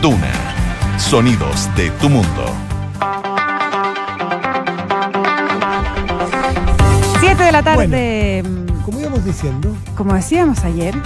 Duna. Sonidos de tu mundo. 7 de la tarde. Bueno, como íbamos diciendo. Como decíamos ayer.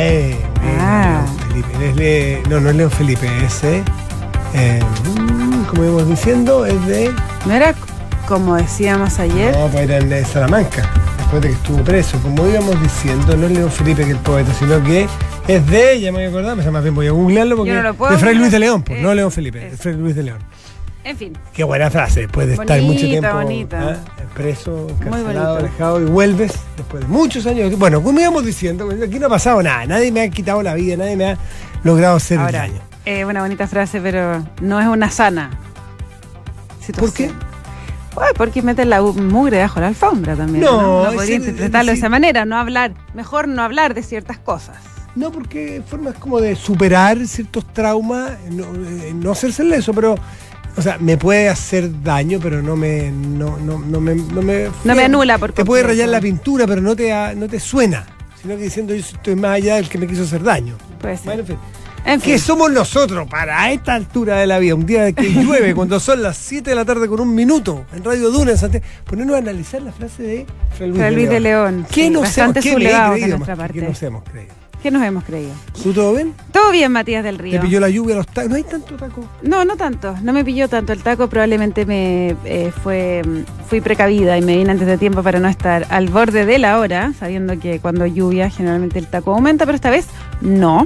Felipe. No es León Felipe, ese. Como íbamos diciendo, es de. ¿No era como decíamos ayer? No, pues era en Salamanca, después de que estuvo preso. Como íbamos diciendo, no es León Felipe que el poeta, sino que es de, ya me voy a acordar, más bien voy a googlearlo porque yo no lo puedo de Fray Luis de León, pues, no León Felipe, de Fray Luis de León. En fin. Qué buena frase, después de estar mucho tiempo preso, encarcelado, alejado, y vuelves después de muchos años. Bueno, como íbamos diciendo, aquí no ha pasado nada, nadie me ha quitado la vida, nadie me ha logrado hacer daño. Una bonita frase, pero no es una sana situación. ¿Por qué? Porque meten la mugre debajo de la alfombra también. No podría interpretarlo de esa manera, mejor no hablar de ciertas cosas. No, porque formas como de superar ciertos traumas, no hacerse eso, pero, o sea, me puede hacer daño, pero no me anula por completo. Te puede rayar la pintura, pero no te suena, sino que diciendo yo estoy más allá del que me quiso hacer daño. Puede ser. Bueno, en fin. ¿Qué somos nosotros para esta altura de la vida? Un día que llueve, cuando son las 7 de la tarde con 1 minuto, en Radio Duna, en Santiago, ponernos a analizar la frase de Fray Luis de León. ¿Qué nos hemos creído? ¿Qué nos hemos creído? ¿Tú todo bien? Todo bien, Matías del Río. ¿Te pilló la lluvia, los tacos? ¿No hay tanto taco? No tanto. No me pilló tanto el taco. Probablemente fui precavida y me vine antes de tiempo para no estar al borde de la hora, sabiendo que cuando hay lluvia generalmente el taco aumenta, pero esta vez no.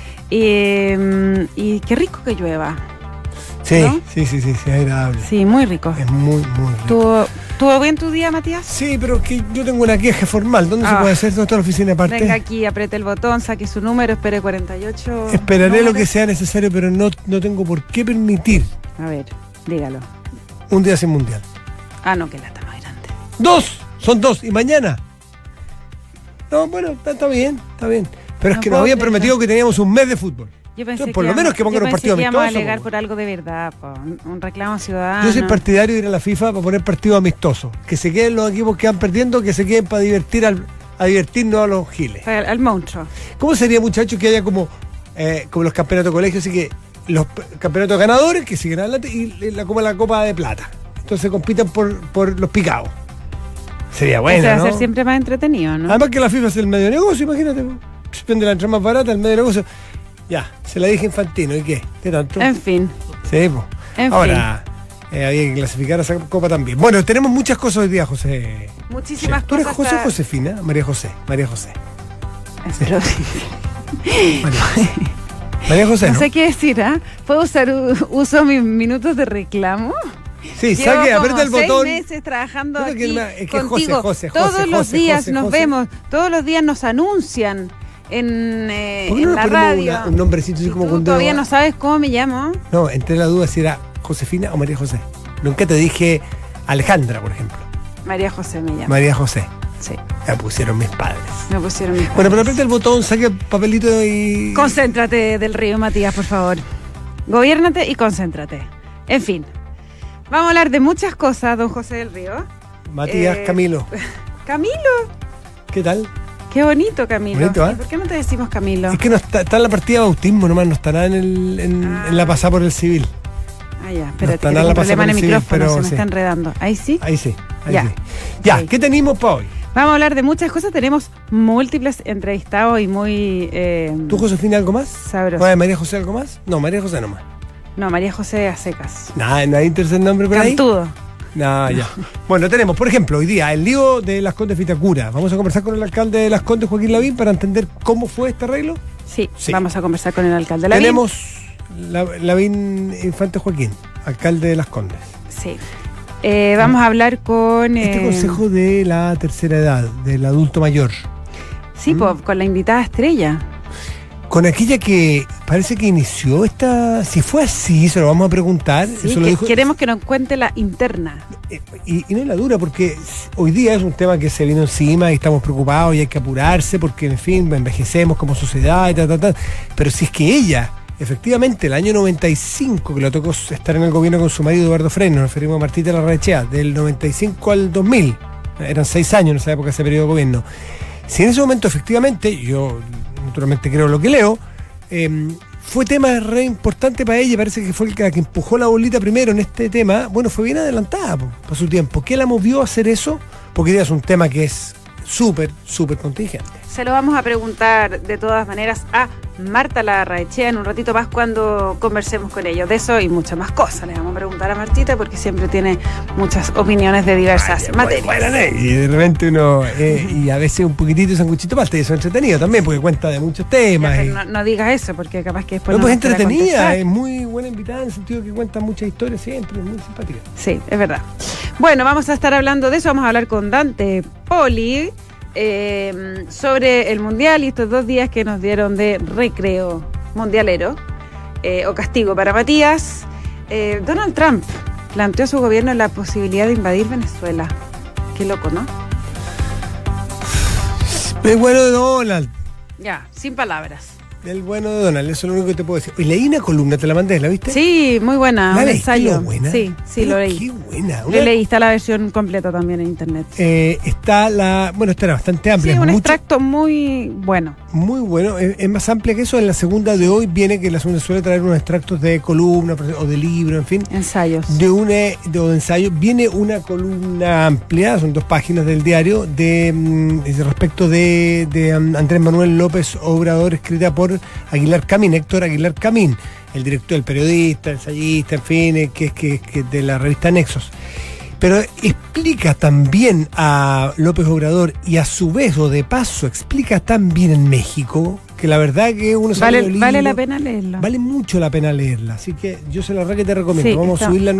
Y qué rico que llueva. Sí, ¿no? Sí, es agradable. Sí, muy rico. Es muy rico. ¿Tuvo bien tu día, Matías? Sí, pero que yo tengo una queja formal. ¿Dónde se puede hacer? ¿Dónde está la oficina aparte? Venga aquí, apriete el botón, saque su número, espere 48. Esperaré lo que sea necesario, pero no tengo por qué permitir. A ver, dígalo. Un día sin mundial. No, que lata más grande. 2, son 2. ¿Y mañana? No, bueno, está bien. Pero es que nos habían prometido que teníamos un mes de fútbol. Yo pensé entonces, por lo menos que pongan un partido amistoso. Íbamos a alegar por algo de verdad, un reclamo ciudadano. Yo soy partidario de ir a la FIFA para poner partidos amistosos. Que se queden los equipos que van perdiendo, que se queden para divertirnos a los giles. Al monstruo. ¿Cómo sería, muchachos, que haya como los campeonatos de colegio, así que los campeonatos ganadores que siguen adelante y la Copa de Plata? Entonces compitan por los picados. Sería bueno, va ¿no? a ser siempre más entretenido, ¿no? Además que la FIFA es el medio negocio, imagínate. Se vende la entrada más barata, el medio negocio. Ya, se la dije a Infantino, ¿y qué? ¿Qué tanto? En fin. Sí, pues. Ahora, había que clasificar a esa copa también. Bueno, tenemos muchas cosas hoy día, José. Muchísimas cosas. ¿Tú eres José o Josefina? María José. Pero María José, no sé qué decir, ¿Puedo uso mis minutos de reclamo? Sí, saque, aprieta el botón. 6 meses trabajando aquí es que contigo. Todos los días nos vemos, todos los días nos anuncian en la radio. Un nombrecito así como tú todavía no sabes cómo me llamo. No, entré en la duda si era Josefina o María José. Nunca te dije Alejandra, por ejemplo. María José me llama. María José. Sí. Me pusieron mis padres. Bueno, pero aprieta el botón, saque el papelito y... Concéntrate del Río, Matías, por favor. Gobiérnate y concéntrate. En fin. Vamos a hablar de muchas cosas, don José del Río. Matías, Camilo. ¿Camilo? ¿Qué tal? Qué bonito, Camilo. Bonito, ¿Y por qué no te decimos Camilo? Es que no está en la partida de bautismo nomás, no estará en la pasada por el civil. Ya, espérate, no tengo un problema en el micrófono, se me está enredando. ¿Ahí sí? Ahí sí. Ya, okay. ¿Qué tenemos para hoy? Vamos a hablar de muchas cosas, tenemos múltiples entrevistados y muy... ¿Tú, Josefina, algo más? Sabroso. ¿María José algo más? No, María José nomás. No, María José a secas. Nada, ¿no hay tercer nombre por ahí? Cantudo. No, ya. Bueno, tenemos, por ejemplo, hoy día el lío de Las Condes Vitacura. Vamos a conversar con el alcalde de Las Condes, Joaquín Lavín, para entender cómo fue este arreglo. Sí, vamos a conversar con el alcalde Lavín. Tenemos Lavín Infante Joaquín, alcalde de Las Condes. Sí. Vamos a hablar con... Este consejo de la tercera edad, del adulto mayor. Sí, con la invitada estrella. Con aquella que parece que inició esta... Si fue así, se lo vamos a preguntar. Sí, eso lo dijo, queremos que nos cuente la interna. Y no es la dura, porque hoy día es un tema que se vino encima y estamos preocupados y hay que apurarse porque, en fin, envejecemos como sociedad y tal. Pero si es que ella, efectivamente, el año 95, que le tocó estar en el gobierno con su marido Eduardo Frei, nos referimos a Martita Larraechea, del 95 al 2000, eran 6 años en esa época, ese periodo de gobierno. Si en ese momento, efectivamente, yo naturalmente creo lo que leo, fue tema re importante para ella, parece que fue la que empujó la bolita primero en este tema. Bueno, fue bien adelantada para su tiempo. ¿Qué la movió a hacer eso? Porque es un tema que es súper, súper contingente. Se lo vamos a preguntar de todas maneras a Marta Larraechea en un ratito más cuando conversemos con ellos. De eso y muchas más cosas le vamos a preguntar a Martita porque siempre tiene muchas opiniones de diversas materias. Y de repente uno, y a veces un poquitito de sanguchito pasta, y eso es entretenido también porque cuenta de muchos temas. Ya, pero no digas eso porque capaz que después no, pues es nos quiera entretenida, contestar. es muy buena invitada en el sentido que cuenta muchas historias siempre, es muy simpática. Sí, es verdad. Bueno, vamos a estar hablando de eso, vamos a hablar con Dante Poli sobre el Mundial y estos 2 días que nos dieron de recreo mundialero o castigo para Matías. Donald Trump planteó a su gobierno la posibilidad de invadir Venezuela. Qué loco, ¿no? El bueno de Donald. Ya, sin palabras. El bueno de Donald, eso es lo único que te puedo decir. Y leí una columna, ¿te la mandé? ¿La viste? Sí, muy buena, ¿La un leíste? ensayo. Buena. Sí, Pero lo leí. Qué buena. Lo leí, está la versión completa también en internet. Está bueno, esta era bastante amplia. Sí, un mucho, extracto muy bueno. muy bueno. Es más amplia que eso. En la segunda de hoy viene que la segunda suele traer unos extractos de columna o de libro, en fin. Ensayos. De ensayo. Viene una columna amplia, son 2 páginas del diario, respecto de Andrés Manuel López Obrador, escrita por Héctor Aguilar Camín, el director, el periodista, ensayista, en fin, que es de la revista Nexos. Pero explica también a López Obrador y a su vez, o de paso, explica tan bien en México, que la verdad que uno vale la pena leerlo. Vale mucho la pena leerla, así que yo se la verdad que te recomiendo. Sí, vamos a subirla a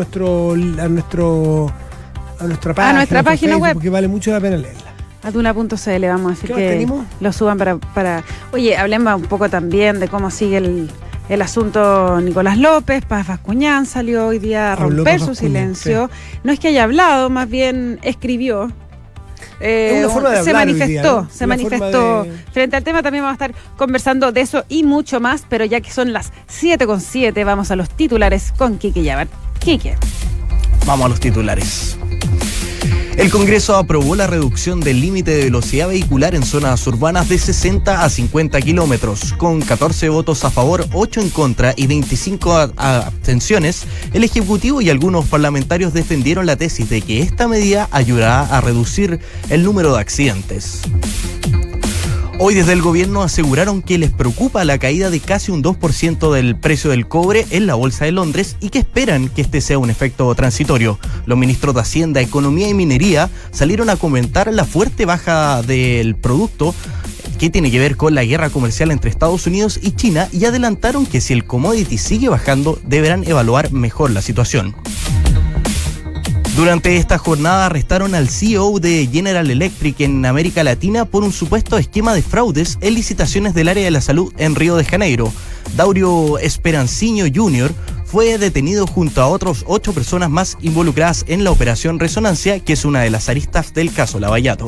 nuestra página, nuestra página Facebook, web. porque vale mucho la pena leerla. Aduna.cl, vamos a decir ¿Qué que más tenemos? lo suban para... Oye, hablemos un poco también de cómo sigue el asunto Nicolás López. Paz Vascuñán salió hoy día a Habló romper Paz su Vascuñán, silencio. No es que haya hablado, más bien escribió. Es una forma de se hablar manifestó, hoy día, ¿no? se Una manifestó forma de... frente al tema. También vamos a estar conversando de eso y mucho más, pero ya que son las 7:07, vamos a los titulares con Quique Yabar. Quique. Vamos a los titulares. El Congreso aprobó la reducción del límite de velocidad vehicular en zonas urbanas de 60 a 50 kilómetros. Con 14 votos a favor, 8 en contra y 25 abstenciones, el Ejecutivo y algunos parlamentarios defendieron la tesis de que esta medida ayudará a reducir el número de accidentes. Hoy desde el gobierno aseguraron que les preocupa la caída de casi un 2% del precio del cobre en la Bolsa de Londres y que esperan que este sea un efecto transitorio. Los ministros de Hacienda, Economía y Minería salieron a comentar la fuerte baja del producto que tiene que ver con la guerra comercial entre Estados Unidos y China y adelantaron que si el commodity sigue bajando deberán evaluar mejor la situación. Durante esta jornada arrestaron al CEO de General Electric en América Latina por un supuesto esquema de fraudes en licitaciones del área de la salud en Río de Janeiro. Daurio Esperanciño Jr. fue detenido junto a otros 8 personas más involucradas en la operación Resonancia, que es una de las aristas del caso Lavallato.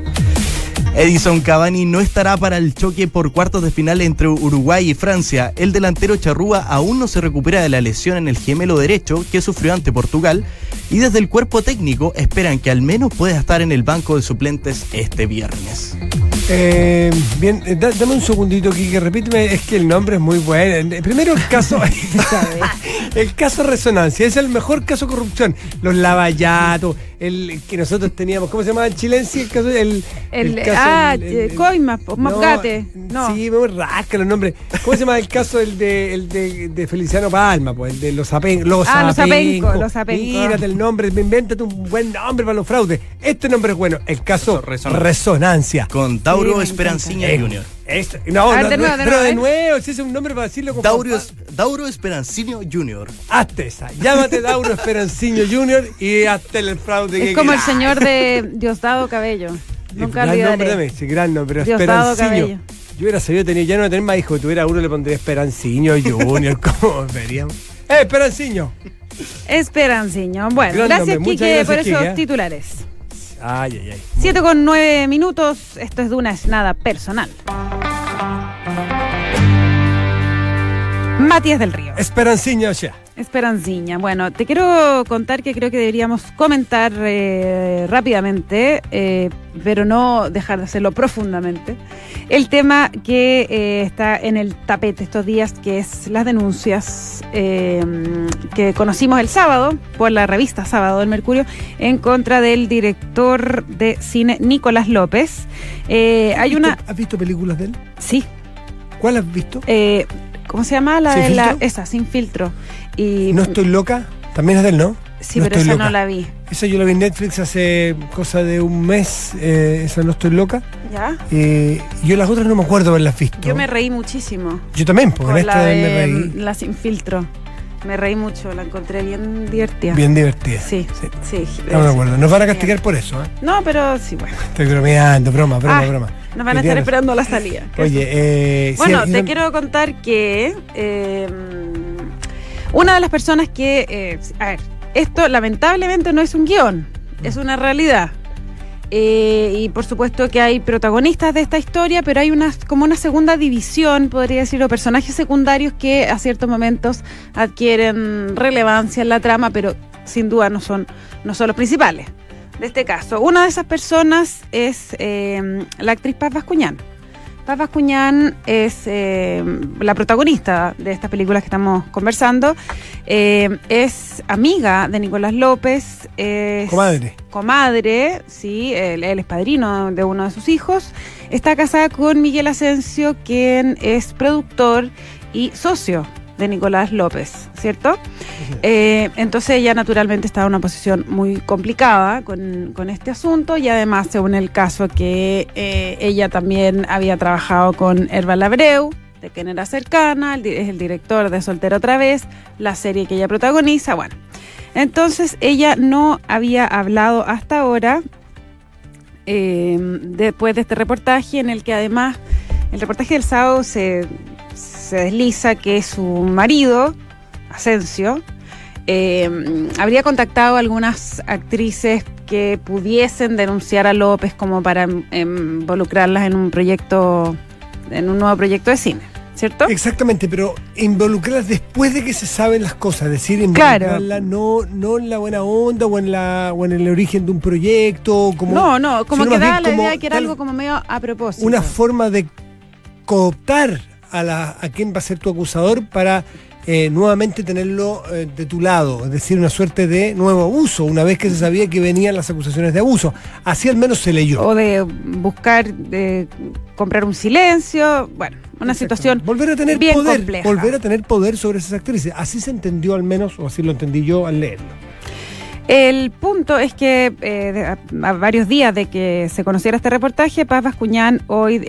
Edison Cavani no estará para el choque por cuartos de final entre Uruguay y Francia. El delantero charrúa aún no se recupera de la lesión en el gemelo derecho que sufrió ante Portugal y desde el cuerpo técnico esperan que al menos pueda estar en el banco de suplentes este viernes. Bien, dame un segundito, Quique, repíteme, es que el nombre es muy bueno. Primero el caso, el caso Resonancia, es el mejor caso de corrupción. Los Lavallato, el que nosotros teníamos, ¿cómo se llama el chilense? El caso, Coima, Moscate. No. Sí, me rasca los nombres. ¿Cómo se llama el caso el de Feliciano Palma? Pues el de los Apencos. Los Apencos. Mírate el nombre, invéntate un buen nombre para los fraudes. Este nombre es bueno, el caso Resonancia. Con Dauro Esperanciño Jr. De nuevo, si es un nombre para decirlo con Dauro Esperanciño Jr. Hazte esa, llámate Dauro Esperanciño Jr. y hazte el fraude. Es como el señor de Diosdado Cabello. Nunca olvidaré. Ese gran nombre, Diosdado Esperanciño. Cabello. Yo hubiera sabido, ya no tener más hijos, tuviera uno le pondría Esperanciño Jr. ¿Cómo veríamos? Esperanciño. Esperanciño. Bueno, Gran gracias, nombre. Muchas Quique, gracias, por esos Quique. titulares. Ay. 7:09. Esto es de una es nada personal. Matías del Río. Esperanciña, o sea. Esperanciña. Bueno, te quiero contar que creo que deberíamos comentar rápidamente, pero no dejar de hacerlo profundamente, el tema que está en el tapete estos días, que es las denuncias que conocimos el sábado por la revista Sábado del Mercurio en contra del director de cine Nicolás López. ¿Has visto películas de él? Sí. ¿Cuál has visto? ¿Cómo se llama? Esa, Sin Filtro. Y ¿No estoy loca? También es de él, ¿no? Sí, No pero estoy esa loca. no la vi. Esa yo la vi en Netflix hace cosa de un mes. Esa No estoy loca. ¿Ya? Yo las otras no me acuerdo haberlas visto. Yo me reí muchísimo. Yo también, porque Con en esta la me de reí. La Sin Filtro. Me reí mucho, la encontré bien divertida. Bien divertida. Sí. Estamos de acuerdo. Nos van a castigar por eso, ¿eh? No, pero sí, bueno. Estoy bromeando, broma. Nos van a estar esperando la salida. Oye, bueno, sí, te quiero contar que una de las personas que... a ver, esto lamentablemente no es un guión, es una realidad. Y por supuesto que hay protagonistas de esta historia, pero hay como una segunda división, podría decir, o personajes secundarios que a ciertos momentos adquieren relevancia en la trama, pero sin duda no son los principales de este caso. Una de esas personas es la actriz Paz Bascuñán. Paz Bascuñán es la protagonista de estas películas que estamos conversando. Es amiga de Nicolás López. Comadre, sí, él es padrino de uno de sus hijos. Está casada con Miguel Asensio, quien es productor y socio de Nicolás López, ¿cierto? Entonces ella naturalmente está en una posición muy complicada con este asunto, y además, según el caso, que ella también había trabajado con Herval Abreu, de quien era cercana, es el director de Soltera otra vez, la serie que ella protagoniza. Bueno, entonces ella no había hablado hasta ahora, después de este reportaje, en el que además el reportaje del sábado se desliza que su marido, Asensio, habría contactado a algunas actrices que pudiesen denunciar a López como para involucrarlas en un nuevo proyecto de cine, ¿cierto? Exactamente, pero involucrarlas después de que se saben las cosas, es decir, involucrarlas no en la buena onda o en el origen de un proyecto. Como que da la idea de que era algo como medio a propósito. Una forma de cooptar a quién va a ser tu acusador para nuevamente tenerlo de tu lado, es decir, una suerte de nuevo abuso, una vez que se sabía que venían las acusaciones de abuso. Así al menos se leyó. O de buscar, de comprar un silencio, bueno, una situación volver a tener bien poder, compleja. Volver a tener poder sobre esas actrices. Así se entendió al menos, o así lo entendí yo al leerlo. El punto es que a varios días de que se conociera este reportaje, Paz Bascuñán hoy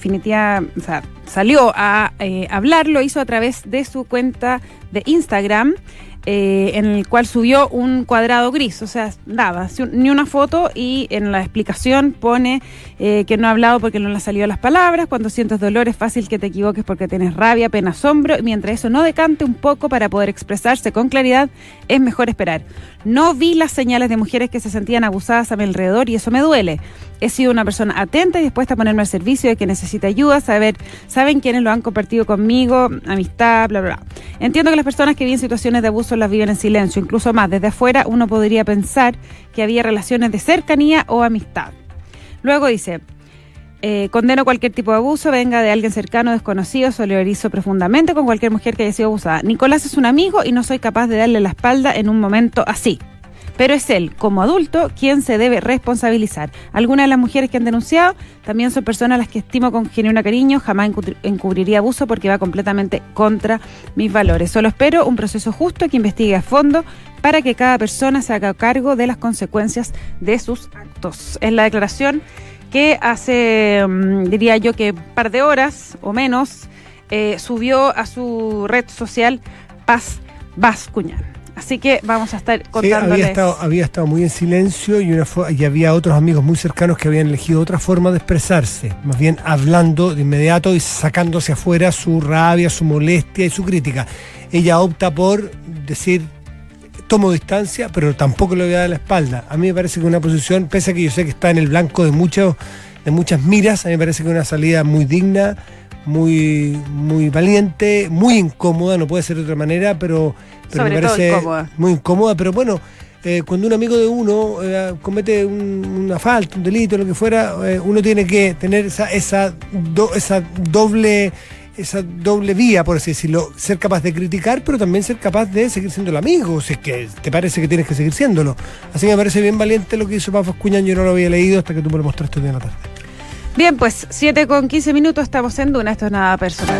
salió a hablar, lo hizo a través de su cuenta de Instagram, en el cual subió un cuadrado gris, o sea, nada, ni una foto, y en la explicación pone que no ha hablado porque no le han salido las palabras. Cuando sientes dolor es fácil que te equivoques porque tienes rabia, pena, asombro, y mientras eso no decante un poco para poder expresarse con claridad, es mejor esperar. No vi las señales de mujeres que se sentían abusadas a mi alrededor y eso me duele. He sido una persona atenta y dispuesta a ponerme al servicio de quien necesita ayuda, saben quiénes lo han compartido conmigo, amistad, bla, bla, bla. Entiendo que las personas que viven situaciones de abuso las viven en silencio, incluso más. Desde afuera uno podría pensar que había relaciones de cercanía o amistad. Luego dice, condeno cualquier tipo de abuso, venga de alguien cercano o desconocido, solidarizo profundamente con cualquier mujer que haya sido abusada. Nicolás es un amigo y no soy capaz de darle la espalda en un momento así. Pero es él, como adulto, quien se debe responsabilizar. Algunas de las mujeres que han denunciado también son personas a las que estimo con genuino cariño. Jamás encubriría abuso porque va completamente contra mis valores. Solo espero un proceso justo que investigue a fondo para que cada persona se haga cargo de las consecuencias de sus actos. Es la declaración que hace, diría yo, que un par de horas o menos subió a su red social Paz Bascuñán. Así que vamos a estar contándoles. Sí, había estado muy en silencio y había otros amigos muy cercanos que habían elegido otra forma de expresarse, más bien hablando de inmediato y sacándose afuera su rabia, su molestia y su crítica. Ella opta por decir, tomo distancia, pero tampoco le voy a dar la espalda. A mí me parece que una posición, pese a que yo sé que está en el blanco de muchas miras, a mí me parece que es una salida muy digna, muy, muy valiente, muy incómoda, no puede ser de otra manera, pero Sobre me todo parece incómoda. muy incómoda, pero bueno, cuando un amigo de uno comete una falta, un delito, lo que fuera, uno tiene que tener esa doble vía, por así decirlo, ser capaz de criticar, pero también ser capaz de seguir siendo el amigo, si es que te parece que tienes que seguir siéndolo. Así que me parece bien valiente lo que hizo Paz Bascuñán, yo no lo había leído hasta que tú me lo mostraste hoy en la tarde. Bien, pues 7:15, estamos en Duna, esto es nada personal.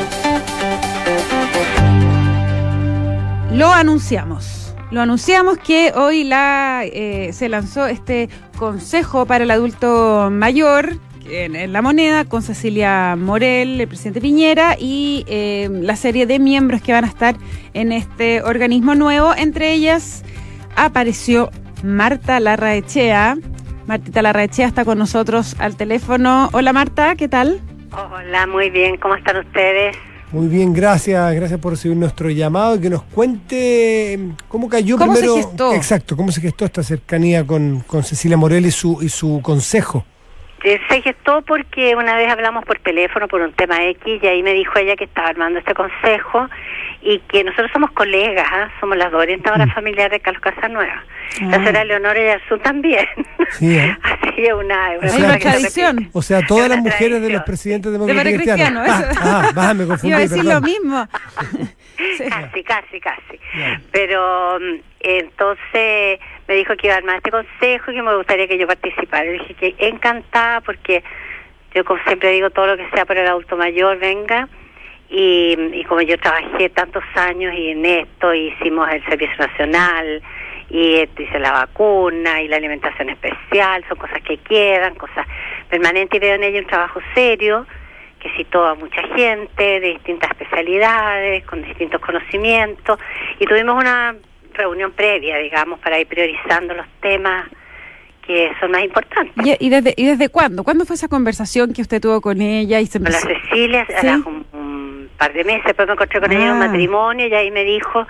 Lo anunciamos que hoy se lanzó este Consejo para el Adulto Mayor en La Moneda con Cecilia Morel, el presidente Piñera y la serie de miembros que van a estar en este organismo nuevo. Entre ellas apareció Marta Larraechea. Martita Larraechea está con nosotros al teléfono. Hola Marta, ¿qué tal? Hola, muy bien, ¿cómo están ustedes? Muy bien, gracias por recibir nuestro llamado y que nos cuente cómo cayó ¿Cómo primero. se gestó? Exacto, cómo se gestó esta cercanía con Cecilia Morel y su consejo. Se gestó porque una vez hablamos por teléfono por un tema X y ahí me dijo ella que estaba armando este consejo y que nosotros somos colegas, somos las dos orientadoras familiares de Carlos Casanueva. La señora Leonora Yarzún también. Sí, Así es una Hay una tradición. O sea, todas Es las una mujeres de tradición. los presidentes De demócratas Cristiano, eso. me confundí, Iba a decir perdón. lo mismo. Sí. Casi. Bien. Pero entonces me dijo que iba a armar este consejo y que me gustaría que yo participara. Le dije que encantada porque yo como siempre digo todo lo que sea por el adulto mayor, venga. Y como yo trabajé tantos años y en esto hicimos el Servicio Nacional y hice la vacuna y la alimentación especial, son cosas que quedan, cosas permanentes y veo en ello un trabajo serio que citó a mucha gente de distintas especialidades, con distintos conocimientos y tuvimos una reunión previa, digamos, para ir priorizando los temas que son más importantes. ¿Y desde cuándo? ¿Cuándo fue esa conversación que usted tuvo con ella? Y se Con la empezó... Cecilia, ¿Sí? hace un par de meses, después me encontré con ella en un matrimonio y ahí me dijo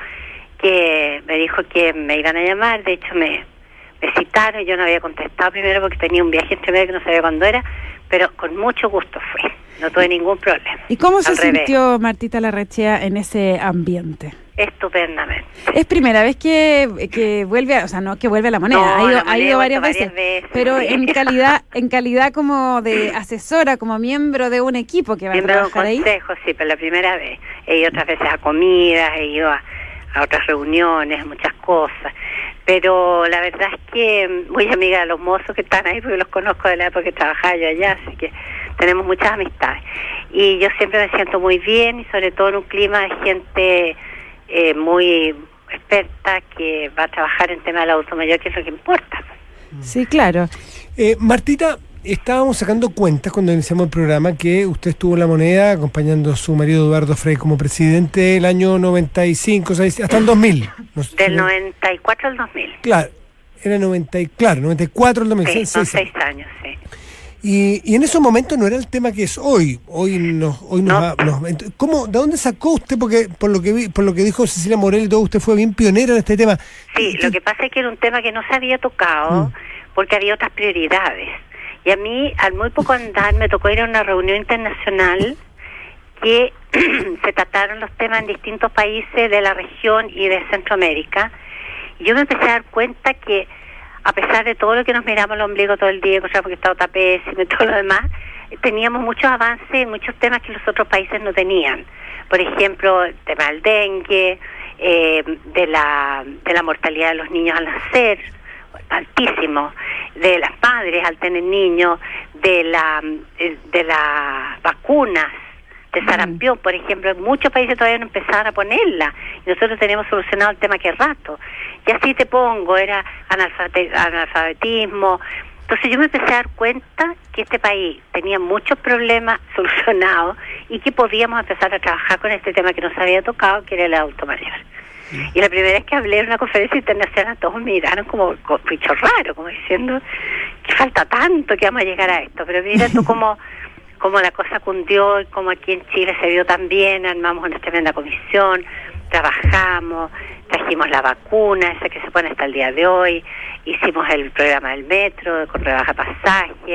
que me iban a llamar, de hecho me citaron y yo no había contestado primero porque tenía un viaje entre medio que no sabía cuándo era, pero con mucho gusto fui, no tuve ningún problema. ¿Y cómo se Al revés. sintió Martita Larraechea en ese ambiente? Estupendamente. Es primera vez que vuelve, o sea, no que vuelve a La Moneda, No, La ha Moneda ido he varias vuelto veces, varias veces, pero sí. en calidad como de asesora, como miembro de un equipo que va a Miembro de un trabajar ahí. consejo, sí, pero la primera vez. He ido otras veces a comidas, he ido a otras reuniones, muchas cosas. Pero la verdad es que muy amiga de los mozos que están ahí, porque los conozco de la época que trabajaba yo allá, así que tenemos muchas amistades. Y yo siempre me siento muy bien y sobre todo en un clima de gente muy experta que va a trabajar en tema del adulto mayor, que es lo que importa. Sí, claro. Martita, estábamos sacando cuentas cuando iniciamos el programa que usted estuvo en La Moneda acompañando a su marido Eduardo Frei como presidente el año 95, hasta el 2000. Del 94 al 2000. Claro, era 94 al 2000. Sí, son 6 6 años, sí. Y en esos momentos no era el tema que es hoy. No. ¿Cómo, de dónde sacó usted? Porque por lo que dijo Cecilia Morel y todo, usted fue bien pionera en este tema. Sí, lo que pasa es que era un tema que no se había tocado porque había otras prioridades. Y a mí, al muy poco andar, me tocó ir a una reunión internacional que se trataron los temas en distintos países de la región y de Centroamérica. Y yo me empecé a dar cuenta que, a pesar de todo lo que nos miramos el ombligo todo el día, porque estaba tan pésimo y todo lo demás, teníamos muchos avances en muchos temas que los otros países no tenían. Por ejemplo, el tema del dengue, de la mortalidad de los niños al nacer, altísimo, de las madres al tener niños, de las vacunas, de sarampión, por ejemplo, en muchos países todavía no empezaban a ponerla y nosotros teníamos solucionado el tema que rato. Y así te pongo, era analfabetismo. Entonces yo me empecé a dar cuenta que este país tenía muchos problemas solucionados y que podíamos empezar a trabajar con este tema que no se había tocado, que era el adulto mayor. Y la primera vez que hablé en una conferencia internacional, todos me miraron como bicho raro, como diciendo que falta tanto que vamos a llegar a esto. Pero mira tú cómo la cosa cundió y cómo aquí en Chile se vio tan bien, armamos una tremenda comisión, trabajamos, trajimos la vacuna, esa que se pone hasta el día de hoy, hicimos el programa del metro con rebaja pasaje,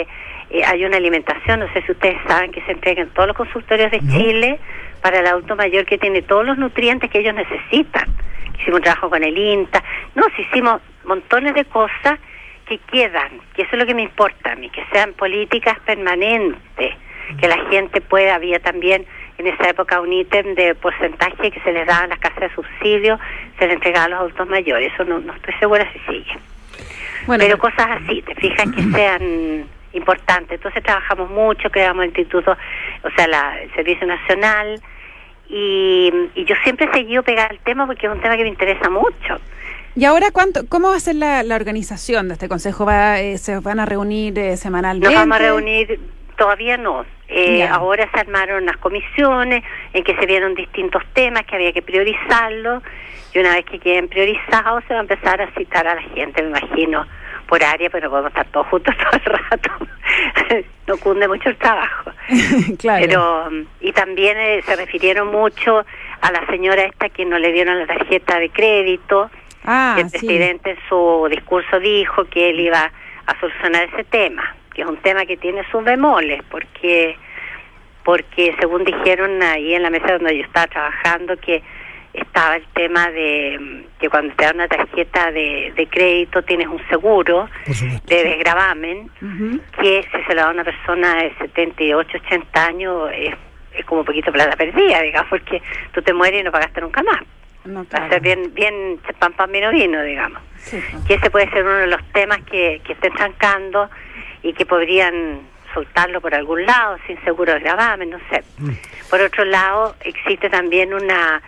hay una alimentación, no sé si ustedes saben, que se entrega en todos los consultorios de Chile para el adulto mayor, que tiene todos los nutrientes que ellos necesitan. Hicimos un trabajo con el INTA, hicimos montones de cosas que quedan, que eso es lo que me importa a mí, que sean políticas permanentes, que la gente pueda. Había también en esa época un ítem de porcentaje que se les daba en las casas de subsidio, se les entregaba a los adultos mayores. Eso no estoy segura si sigue. Bueno, pero cosas así, te fijas, que sean importantes. Entonces trabajamos mucho, creamos el instituto, el Servicio Nacional, y yo siempre he seguido pegar el tema porque es un tema que me interesa mucho. ¿Y ahora cómo va a ser la organización de este consejo? ¿Se van a reunir semanalmente? Nos vamos a reunir, todavía no. Ahora se armaron las comisiones en que se vieron distintos temas que había que priorizarlos, y una vez que queden priorizados se va a empezar a citar a la gente, me imagino, por área, pero podemos estar todos juntos todo el rato. No cunde mucho el trabajo. Claro. Pero, y también se refirieron mucho a la señora esta que no le dieron la tarjeta de crédito. El presidente en su discurso dijo que él iba a solucionar ese tema, que es un tema que tiene sus bemoles, porque según dijeron ahí en la mesa donde yo estaba trabajando, que estaba el tema de que cuando te dan una tarjeta de crédito tienes un seguro de desgravamen, que si se lo da a una persona de 78, 80 años es como un poquito plata perdida, digamos, porque tú te mueres y no pagaste nunca más. No, claro. Va a ser bien pan vino, digamos. Sí. Que ese puede ser uno de los temas que estén trancando y que podrían soltarlo por algún lado, sin seguro de gravamen, no sé. Por otro lado, existe también una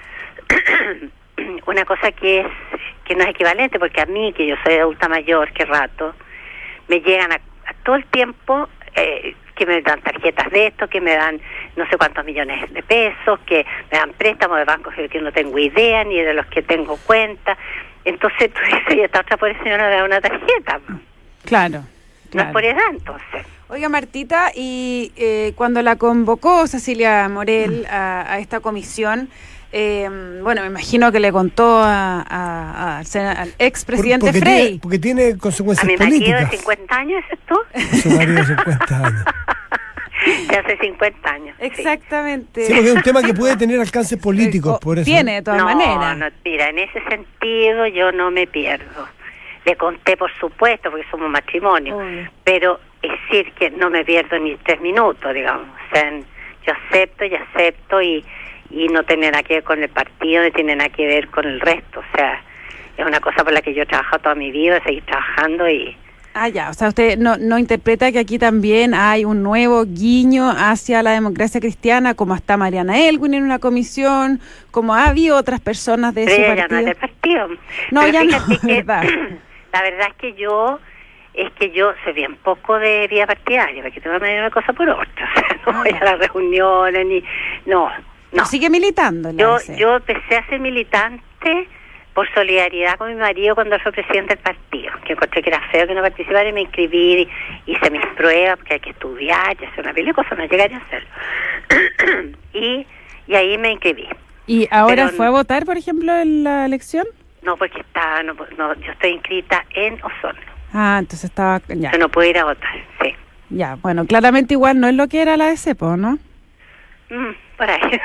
cosa que no es equivalente, porque a mí, que yo soy adulta mayor, que rato, me llegan a todo el tiempo que me dan tarjetas de esto, que me dan no sé cuántos millones de pesos, que me dan préstamos de bancos que yo no tengo idea, ni de los que tengo cuenta. Entonces tú dices, y esta otra pobre señora me da una tarjeta. Claro. No es por edad, entonces. Oiga, Martita, y cuando la convocó Cecilia Morel a esta comisión, me imagino que le contó al expresidente Frey. Porque tiene consecuencias políticas. ¿A mi marido de 50 años es esto? Su marido de 50 años. De hace 50 años. Exactamente. Sí, porque es un tema que puede tener alcances políticos, por eso. Tiene, de todas maneras. No, mira, en ese sentido yo no me pierdo. Le conté, por supuesto, porque somos matrimonio, pero es decir que no me pierdo ni 3 minutos, digamos. O sea, yo acepto y no tiene nada que ver con el partido, no tiene nada que ver con el resto. O sea, es una cosa por la que yo he trabajado toda mi vida, seguir trabajando y... O sea, usted no interpreta que aquí también hay un nuevo guiño hacia la democracia cristiana, como está Mariana Elwin en una comisión, como ha habido otras personas de ese partido. Ya no es del partido. No, pero ya no, ¿verdad? La verdad es que yo soy bien poco de vida partidaria, porque tengo que medir una cosa por otra. O sea, no voy a las reuniones, ni... No. ¿Sigue militando? Yo empecé a ser militante por solidaridad con mi marido cuando él fue presidente del partido, que encontré que era feo que no participara, y me inscribí, hice mis pruebas, porque hay que estudiar, y hacer una pila de cosas, no llegaría a hacerlo. y ahí me inscribí. ¿Y ahora fue a votar, por ejemplo, en la elección? No, porque yo estoy inscrita en Osorno. Entonces estaba... Ya. Yo no puedo ir a votar, sí. Ya, bueno, claramente igual no es lo que era la de CEPO, ¿no? Por ahí.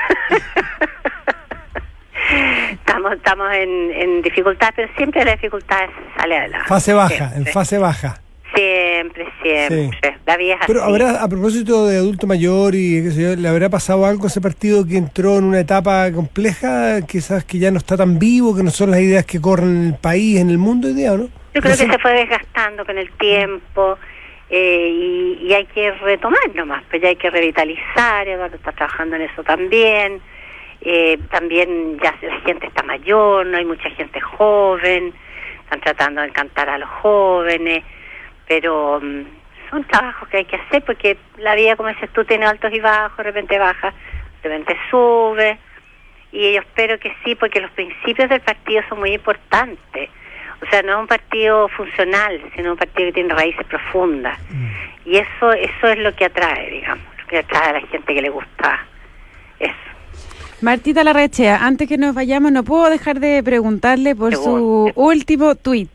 Estamos en dificultad, pero siempre la dificultad sale adelante. Fase baja, en fase baja. Siempre. Sí. La vieja. Pero a propósito de adulto mayor y qué sé yo, ¿le habrá pasado algo a ese partido que entró en una etapa compleja, quizás que ya no está tan vivo, que no son las ideas que corren en el país, en el mundo hoy día, ¿no? Yo creo que se fue desgastando con el tiempo. Y hay que retomar nomás, pues ya hay que revitalizar. Eduardo está trabajando en eso también. También ya la gente está mayor, no hay mucha gente joven, están tratando de encantar a los jóvenes, pero son trabajos que hay que hacer, porque la vida, como dices tú, tiene altos y bajos, de repente baja, de repente sube, y yo espero que sí, porque los principios del partido son muy importantes. O sea, no es un partido funcional, sino un partido que tiene raíces profundas. Y eso es lo que atrae, digamos, lo que atrae a la gente que le gusta eso. Martita Larraechea, antes que nos vayamos, no puedo dejar de preguntarle por su último tuit.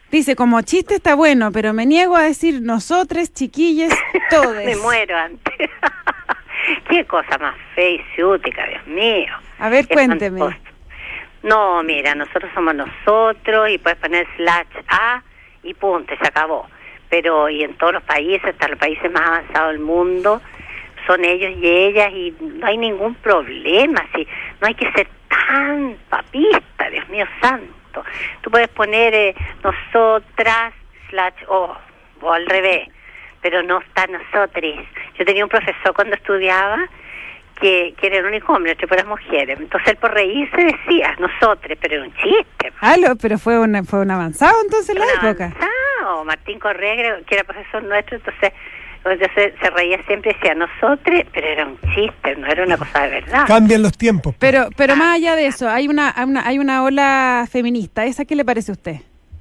Dice, como chiste está bueno, pero me niego a decir nosotros, chiquilles, todos. Me muero antes. Qué cosa más fea y ciútica, Dios mío. A ver, cuénteme. No, mira, nosotros somos nosotros y puedes poner /A y punto, se acabó. Pero, y en todos los países, hasta los países más avanzados del mundo, son ellos y ellas y no hay ningún problema, sí, no hay que ser tan papista, Dios mío santo. Tú puedes poner nosotras /O o al revés, pero no está nosotres. Yo tenía un profesor cuando estudiaba que era el único hombre entre puras mujeres, entonces él por reírse decía nosotros, pero era un chiste. Pero fue un avanzado entonces en la época. Avanzado. Martín Correa, que era profesor nuestro, entonces se reía siempre, decía nosotros, pero era un chiste, no era una cosa de verdad. Cambian los tiempos. Pero más allá de eso, hay una ola feminista. ¿Esa qué le parece a usted?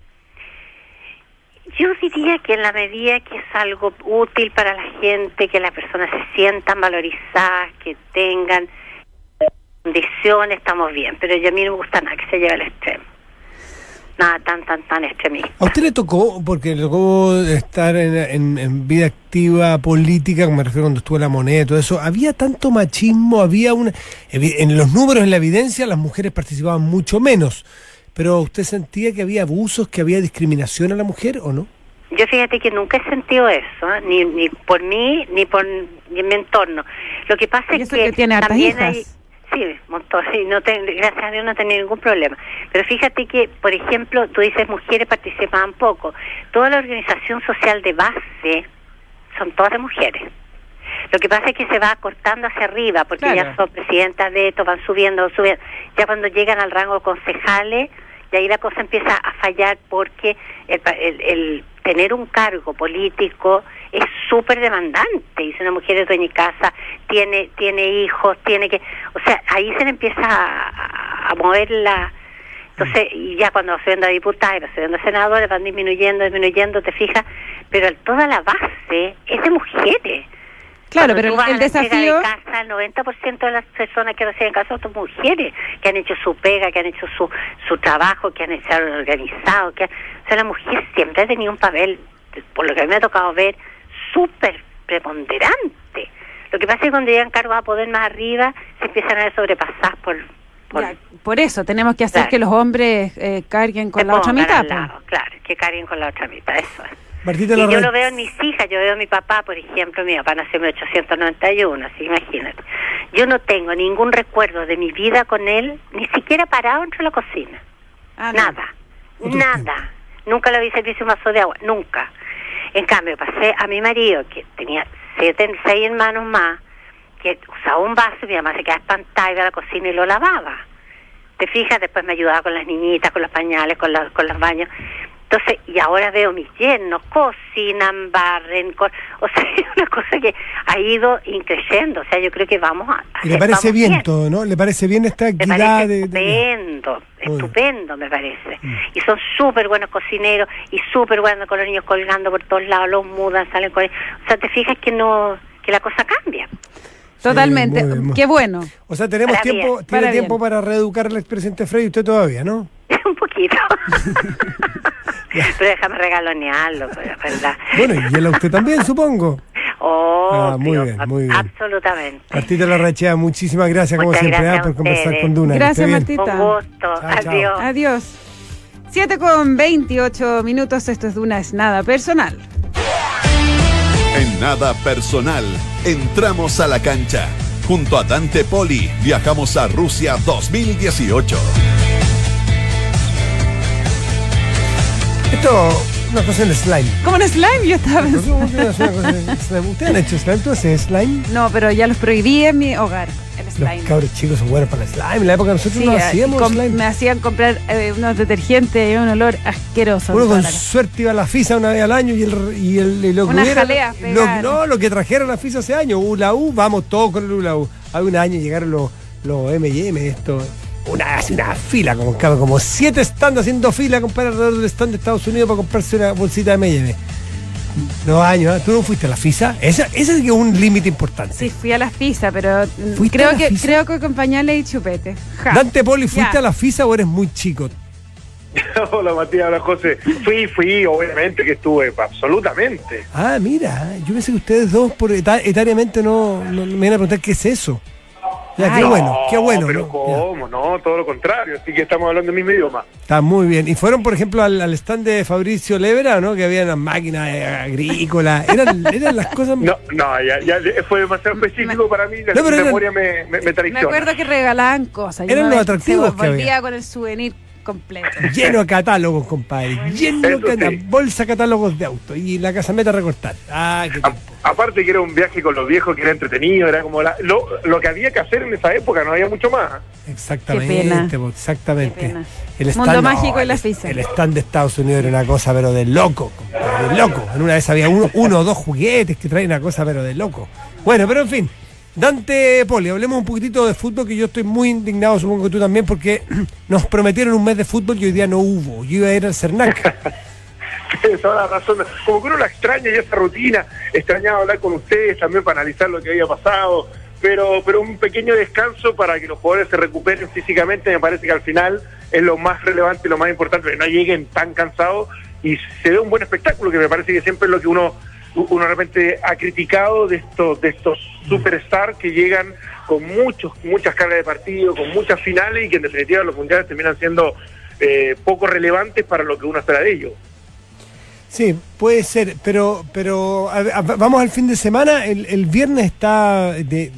Yo diría que en la medida que es algo útil para la gente, que las personas se sientan valorizadas, que tengan condiciones, estamos bien. Pero yo a mí no me gusta nada que se lleve al extremo. Nada tan extremista. ¿A usted le tocó, porque le tocó estar en vida activa política, como me refiero cuando estuvo en La Moneda y todo eso, había tanto machismo, en los números, en la evidencia, las mujeres participaban mucho menos, pero ¿usted sentía que había abusos, que había discriminación a la mujer o no? Yo fíjate que nunca he sentido eso, ni por mí, ni en mi entorno. Lo que pasa es que tiene hartas también hijas. hay... Sí, montón, y gracias a Dios no he tenido ningún problema. Pero fíjate que, por ejemplo, tú dices mujeres participaban poco. Toda la organización social de base son todas de mujeres. Lo que pasa es que se va acortando hacia arriba, porque ya son presidentas de esto, van subiendo. Ya cuando llegan al rango de concejales, y ahí la cosa empieza a fallar, porque el tener un cargo político es súper demandante. Y si una mujer es dueña de casa, tiene hijos, tiene que... O sea, ahí se le empieza a mover la... Entonces, y ya cuando va subiendo a diputada y va subiendo a senadores, van disminuyendo, te fijas, pero toda la base es de mujeres. Claro, Cuando pero el desafío... de casa, el 90% de las personas que reciben casa son mujeres, que han hecho su pega, que han hecho su trabajo, que han estado organizados. O sea, la mujer siempre ha tenido un papel, por lo que a mí me ha tocado ver, súper preponderante. Lo que pasa es que cuando llegan cargos a poder más arriba, se empiezan a ver sobrepasadas por eso tenemos que hacer que los hombres carguen con la otra mitad. Claro, que carguen con la otra mitad, eso es. Martita, y yo lo veo en mis hijas, yo veo a mi papá, por ejemplo, mi papá nació en 1891, así imagínate. Yo no tengo ningún recuerdo de mi vida con él, ni siquiera parado entre la cocina. Nada. Nunca le vi servicio un vaso de agua, nunca. En cambio, pasé a mi marido, que tenía 6 hermanos más, que usaba un vaso y mi mamá se quedaba espantada, iba a la cocina y lo lavaba. ¿Te fijas? Después me ayudaba con las niñitas, con los pañales, con los baños. Entonces, y ahora veo mis yernos, cocinan, barren, o sea, es una cosa que ha ido increciendo. O sea, yo creo que vamos a... ¿Y le parece bien todo, no? ¿Le parece bien esta equidad? Estupendo, me parece. Y son súper buenos cocineros y súper buenos con los niños colgando por todos lados, los mudan, salen con ellos. O sea, te fijas que la cosa cambia. Totalmente, qué bueno. O sea, tiene tiempo para reeducar al expresidente Frey, usted todavía, ¿no? Un poquito. Pero déjame regalonearlo, ¿verdad? Bueno, y él a usted también, supongo. Muy bien. Absolutamente. Martita Larrachea, muchísimas gracias, como siempre, por conversar con Duna. Gracias, Martita. Un gusto. Adiós. Adiós. 7:28, esto es Duna, es nada personal. En Nada Personal, entramos a la cancha. Junto a Dante Poli, viajamos a Rusia 2018. Esto es una cosa en slime. ¿Cómo en slime? Yo estaba pensando. ¿Ustedes han hecho slime? ¿Tú haces slime? No, pero ya los prohibí en mi hogar, el slime. Los cabros chicos son buenos para el slime. En la época nosotros no hacíamos slime. Me hacían comprar unos detergentes y un olor asqueroso. Uno con suerte iba a la FISA una vez al año y lo que hubiera... Lo que trajeron la FISA hace años, ULAU, vamos todos con el ULAU. Hace un año llegaron los M&M, esto... Una fila, como 7 stands haciendo fila, compadre, alrededor del stand de Estados Unidos para comprarse una bolsita de M&M. 2 años, ¿eh? ¿Tú no fuiste a la FISA? Ese es un límite importante. Sí, fui a la FISA, pero creo que acompañé a Ley Chupete. Dante Poli, ¿fuiste a la FISA o eres muy chico? Hola Matías, hola José. Fui, obviamente que estuve, absolutamente. Ah, mira, yo pensé que ustedes dos por etariamente no me iban a preguntar qué es eso. Ya, qué bueno. Pero ¿no? ¿cómo? No, todo lo contrario, así que estamos hablando el mismo idioma. Está muy bien. ¿Y fueron, por ejemplo, al stand de Fabricio Levera, ¿no? Que había unas máquinas agrícolas. ¿Eran las cosas? No, ya fue demasiado específico para mí. La memoria me traiciona. Me acuerdo que regalaban cosas. Eran los atractivos que volvía había. con el souvenir completo. Lleno de catálogos, compadre. Lleno de bolsa de catálogos de auto. Y la casameta a recortar. Ah, qué tiempo. Aparte que era un viaje con los viejos que era entretenido, era como lo que había que hacer en esa época, no había mucho más. Exactamente, exactamente. Qué pena. El stand, Mundo mágico y la FISA. El stand de Estados Unidos era una cosa, pero de loco, compadre, de loco. En una vez había uno o dos juguetes que traen una cosa, pero de loco. Bueno, pero en fin. Dante Poli, hablemos un poquitito de fútbol, que yo estoy muy indignado, supongo que tú también, porque nos prometieron un mes de fútbol y hoy día no hubo. Yo iba a ir al Cernac. Tienes toda la razón, como que uno la extraña y esa rutina, extrañaba hablar con ustedes también para analizar lo que había pasado, pero un pequeño descanso para que los jugadores se recuperen físicamente, me parece que al final es lo más relevante y lo más importante, que no lleguen tan cansados y se dé un buen espectáculo, que me parece que siempre es lo que uno de repente ha criticado de estos superstars que llegan con muchas cargas de partido, con muchas finales y que en definitiva los mundiales terminan siendo poco relevantes para lo que uno espera de ellos. Sí, puede ser, pero vamos al fin de semana. El viernes está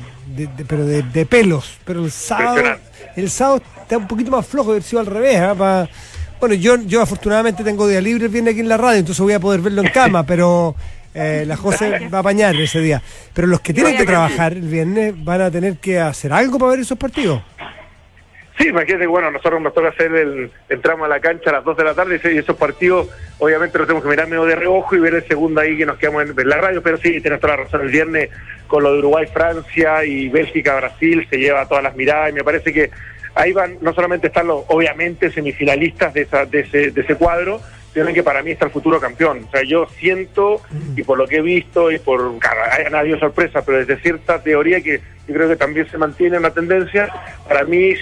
de pelos, pero el sábado está un poquito más flojo, debe ser al revés. Bueno, yo afortunadamente tengo día libre el viernes aquí en la radio, entonces voy a poder verlo en cama, pero la José va a apañar ese día. Pero los que tienen que trabajar el viernes van a tener que hacer algo para ver esos partidos. Sí, imagínate, bueno, nosotros nos toca hacer entramos a la cancha a las 2 de la tarde y esos partidos obviamente los tenemos que mirar medio de reojo y ver el segundo ahí que nos quedamos en la radio, pero sí, tienes toda la razón, el viernes con lo de Uruguay, Francia y Bélgica, Brasil se lleva todas las miradas y me parece que ahí van, no solamente están los, obviamente, semifinalistas de ese cuadro, sino que para mí está el futuro campeón. O sea, yo siento, y por lo que he visto, y por, han habido sorpresas, pero desde cierta teoría que yo creo que también se mantiene una tendencia, para mí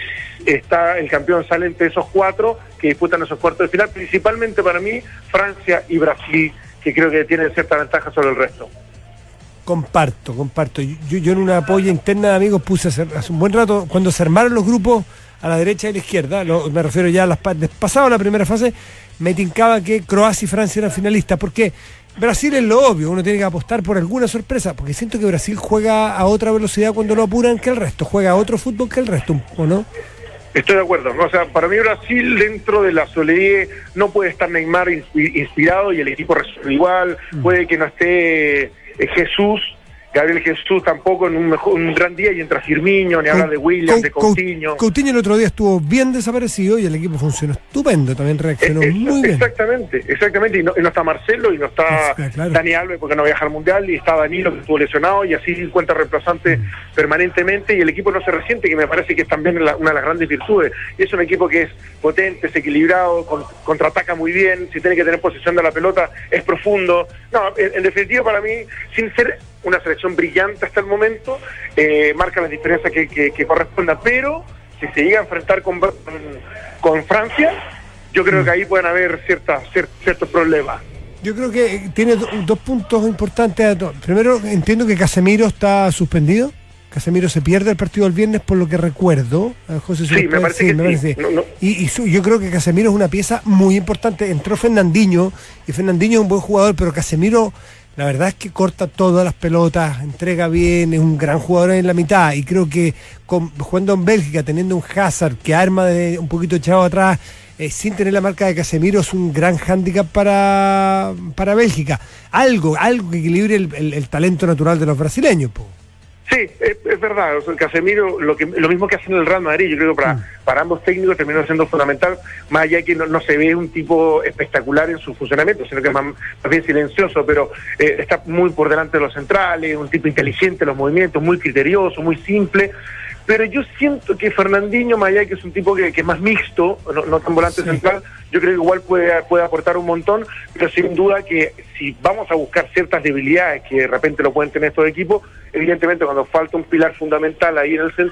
el campeón sale entre esos cuatro que disputan esos cuartos de final, principalmente para mí Francia y Brasil, que creo que tienen cierta ventaja sobre el resto. Comparto. Yo en una polla interna de amigos puse hace un buen rato, cuando se armaron los grupos a la derecha y a la izquierda, me refiero ya a pasado la primera fase, me tincaba que Croacia y Francia eran finalistas, porque Brasil es lo obvio, uno tiene que apostar por alguna sorpresa, porque siento que Brasil juega a otra velocidad cuando lo apuran que el resto, juega a otro fútbol que el resto, ¿o no? Estoy de acuerdo, ¿no? O sea, para mí Brasil dentro de la Soledad no puede estar Neymar inspirado y el equipo resuelve igual, puede que no esté Gabriel Jesús tampoco en un gran día y entra Firmino, ni habla de Williams, de Coutinho. Coutinho el otro día estuvo bien desaparecido y el equipo funcionó estupendo, también reaccionó muy bien. Exactamente, y no está Marcelo y no está Dani Alves porque no viaja al Mundial y está Danilo que estuvo lesionado y así cuenta reemplazante permanentemente y el equipo no se resiente, que me parece que es también una de las grandes virtudes. Y es un equipo que es potente, es equilibrado, contraataca muy bien, si tiene que tener posesión de la pelota es profundo. No, en definitiva para mí, sin ser una selección brillante hasta el momento, marca las diferencias que correspondan, pero si se llega a enfrentar con Francia, yo creo que ahí pueden haber ciertos problemas. Yo creo que tiene dos puntos importantes. Primero, entiendo que Casemiro está suspendido. Casemiro se pierde el partido el viernes por lo que recuerdo. José, sí, me parece que sí. No. Y yo creo que Casemiro es una pieza muy importante. Entró Fernandinho, y Fernandinho es un buen jugador, pero Casemiro, la verdad es que corta todas las pelotas, entrega bien, es un gran jugador en la mitad. Y creo que jugando en Bélgica, teniendo un Hazard que arma un poquito echado atrás, sin tener la marca de Casemiro, es un gran hándicap para Bélgica. Algo que equilibre el talento natural de los brasileños, po. Sí, es verdad. O sea, el Casemiro, lo mismo que hace en el Real Madrid, yo creo que para ambos técnicos terminó siendo fundamental, más allá que no se ve un tipo espectacular en su funcionamiento, sino que es más bien silencioso, pero está muy por delante de los centrales, un tipo inteligente en los movimientos, muy criterioso, muy simple. Pero yo siento que Fernandinho, más allá que es un tipo que es más mixto, no tan volante central, yo creo que igual puede aportar un montón, pero sin duda que si vamos a buscar ciertas debilidades que de repente lo pueden tener estos equipos, evidentemente cuando falta un pilar fundamental ahí en el centro,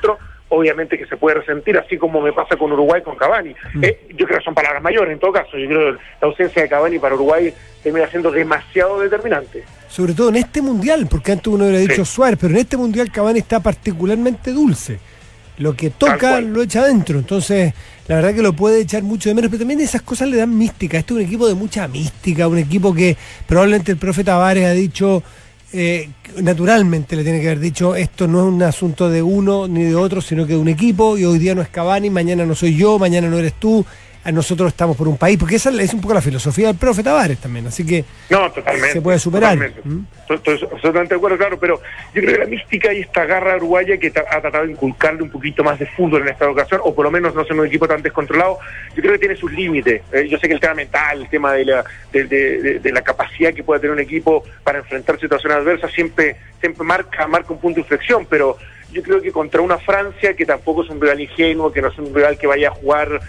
obviamente que se puede resentir, así como me pasa con Uruguay, con Cavani. Yo creo que son palabras mayores en todo caso. Yo creo que la ausencia de Cavani para Uruguay termina siendo demasiado determinante. Sobre todo en este mundial, porque antes uno hubiera dicho Suárez, pero en este mundial Cavani está particularmente dulce. Lo que toca lo echa adentro, entonces la verdad que lo puede echar mucho de menos, pero también esas cosas le dan mística. Este es un equipo de mucha mística, un equipo que probablemente el profe Tavares ha dicho, naturalmente le tiene que haber dicho, esto no es un asunto de uno ni de otro, sino que de un equipo, y hoy día no es Cavani, mañana no soy yo, mañana no eres tú, nosotros estamos por un país, porque esa es un poco la filosofía del profe Tavares también, así que no, totalmente, se puede superar. Estoy absolutamente de acuerdo, claro, pero yo creo que la mística y esta garra uruguaya que ha tratado de inculcarle un poquito más de fútbol en esta ocasión, o por lo menos no ser un equipo tan descontrolado, yo creo que tiene sus límites. Yo sé que el tema mental, el tema de la capacidad que puede tener un equipo para enfrentar situaciones adversas siempre marca un punto de inflexión, pero yo creo que contra una Francia que tampoco es un rival ingenuo, que no es un rival que vaya a jugar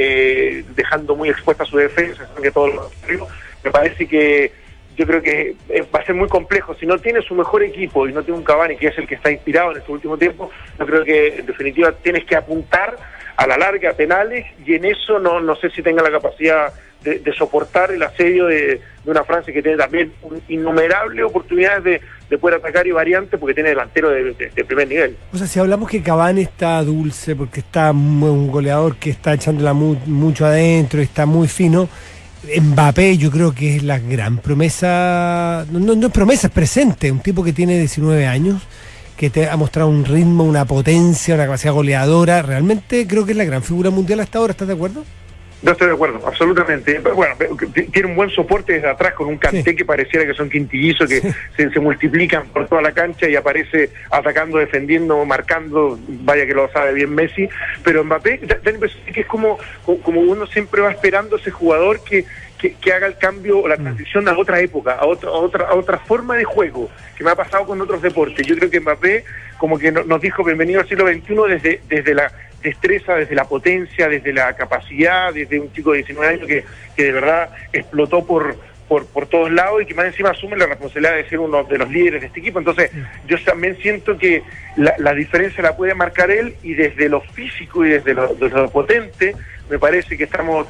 dejando muy expuesta su defensa, que todo lo contrario, me parece que yo creo que va a ser muy complejo. Si no tiene su mejor equipo y no tiene un Cavani que es el que está inspirado en este último tiempo, yo creo que en definitiva tienes que apuntar a la larga a penales, y en eso no sé si tenga la capacidad de soportar el asedio de una Francia que tiene también innumerables oportunidades de poder atacar y variantes, porque tiene delantero de primer nivel. O sea, si hablamos que Cavani está dulce porque está un goleador que está echándola mucho adentro y está muy fino, Mbappé yo creo que es la gran promesa, no es promesa, es presente, un tipo que tiene 19 años, que te ha mostrado un ritmo, una potencia, una capacidad goleadora, realmente creo que es la gran figura mundial hasta ahora, ¿estás de acuerdo? No estoy de acuerdo, absolutamente. Bueno, tiene un buen soporte desde atrás con un Kanté que pareciera que son quintillizos que se multiplican por toda la cancha y aparece atacando, defendiendo, marcando, vaya que lo sabe bien Messi, pero Mbappé da la impresión que es como uno siempre va esperando ese jugador que haga el cambio o la transición a otra época, a otra forma de juego, que me ha pasado con otros deportes. Yo creo que Mbappé como que nos dijo bienvenido al siglo XXI desde la destreza, desde la potencia, desde la capacidad, desde un chico de 19 años que de verdad explotó por todos lados y que más encima asume la responsabilidad de ser uno de los líderes de este equipo. Entonces yo también siento que la diferencia la puede marcar él, y desde lo físico y desde lo potente me parece que estamos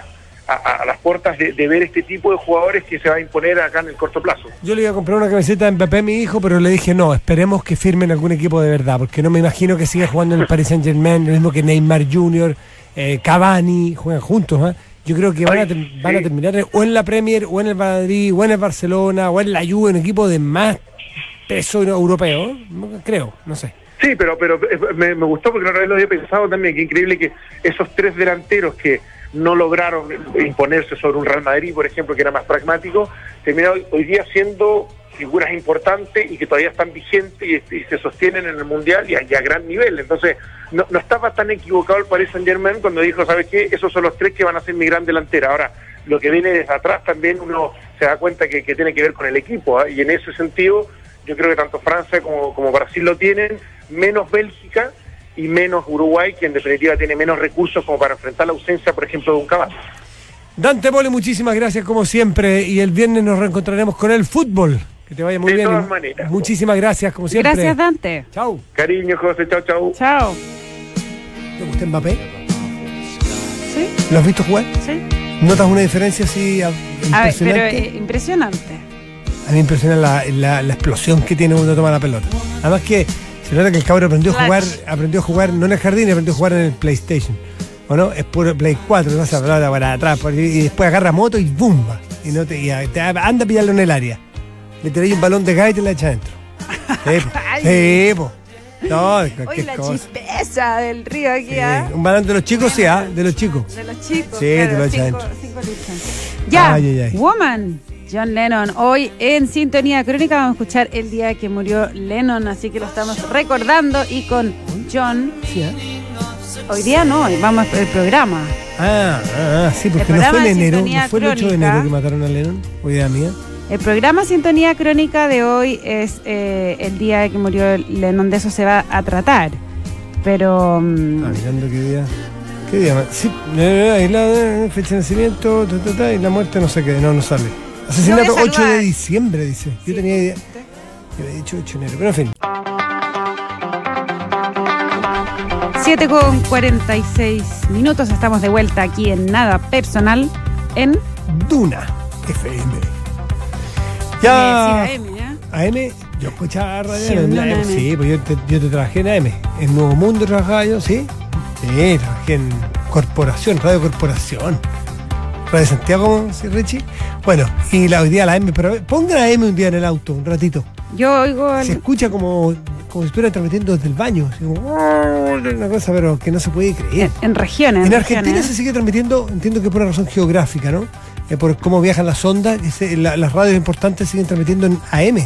a las puertas de ver este tipo de jugadores que se va a imponer acá en el corto plazo. Yo le iba a comprar una camiseta de Mbappé a mi hijo, pero le dije no, esperemos que firmen algún equipo de verdad, porque no me imagino que siga jugando en el Paris Saint-Germain, lo mismo que Neymar Jr., Cavani, juegan juntos, Yo creo que van a terminar o en la Premier, o en el Madrid, o en el Barcelona, o en la Juve, un equipo de más peso europeo, creo, no sé. Sí, pero me gustó porque una vez lo había pensado también, que increíble que esos tres delanteros que no lograron imponerse sobre un Real Madrid, por ejemplo, que era más pragmático, terminaron hoy día siendo figuras importantes y que todavía están vigentes y se sostienen en el Mundial y a gran nivel. Entonces, no estaba tan equivocado el Paris Saint-Germain cuando dijo, ¿sabes qué? Esos son los tres que van a ser mi gran delantera. Ahora, lo que viene desde atrás también uno se da cuenta que tiene que ver con el equipo, y en ese sentido yo creo que tanto Francia como Brasil lo tienen, menos Bélgica y menos Uruguay, que en definitiva tiene menos recursos como para enfrentar la ausencia, por ejemplo, de un Cavani. Dante Poli, muchísimas gracias como siempre, y el viernes nos reencontraremos con el fútbol. Que te vaya muy bien. De todas maneras. Muchísimas gracias, como siempre. Gracias, Dante. Chau. Cariño, José, chau. Chao. ¿Te gusta Mbappé? ¿Sí? ¿Lo has visto jugar? Sí. ¿Notas una diferencia así impresionante? A ver, pero impresionante. A mí me impresiona la explosión que tiene cuando toma la pelota. Además que se nota que el cabrón aprendió a jugar no en el jardín, aprendió a jugar en el PlayStation. ¿O no? Es puro Play 4, no se pelota para atrás, y después agarra moto y ¡bumba! Y anda a pillarlo en el área. Le tiráis un balón de gas y te la echa adentro. No, Oye, la chispeza del río aquí, un balón de los chicos, sí, de los chicos. De los chicos. Sí, claro, te lo echa adentro. Ya, ay. Woman, John Lennon. Hoy en Sintonía Crónica vamos a escuchar el día que murió Lennon, así que lo estamos recordando, y con John. Sí, Hoy día no, hoy vamos al programa. Sí, porque no fue en enero, no fue el 8 de enero que mataron a Lennon, o idea mía. El programa Sintonía Crónica de hoy es el día que murió Lennon, de eso se va a tratar. Pero... mirando qué día. Sí, la fecha de nacimiento, y la muerte no sé qué, no sale. Asesinato 8 de diciembre, dice. Sí, yo tenía idea. Yo había dicho 8 de enero, pero en fin. 7:46. Estamos de vuelta aquí en Nada Personal en Duna FM. Ya. Sí, AM, ¿ya? AM, yo escuchaba radio Sí, en no, AM. AM. Sí, pues yo te trabajé en AM. En Nuevo Mundo trabajaba yo, ¿sí? Sí, trabajé en Corporación, Radio Corporación. Radio Santiago, ¿sí, Richie? Bueno, y hoy día la AM, pero pongan la AM un día en el auto, un ratito. Yo oigo Se escucha como si estuviera transmitiendo desde el baño. Así como, una cosa, pero que no se puede creer. en regiones. En Argentina regiones. se sigue transmitiendo, entiendo que por una razón geográfica, ¿no? Por cómo viajan las ondas, las radios importantes siguen transmitiendo en AM.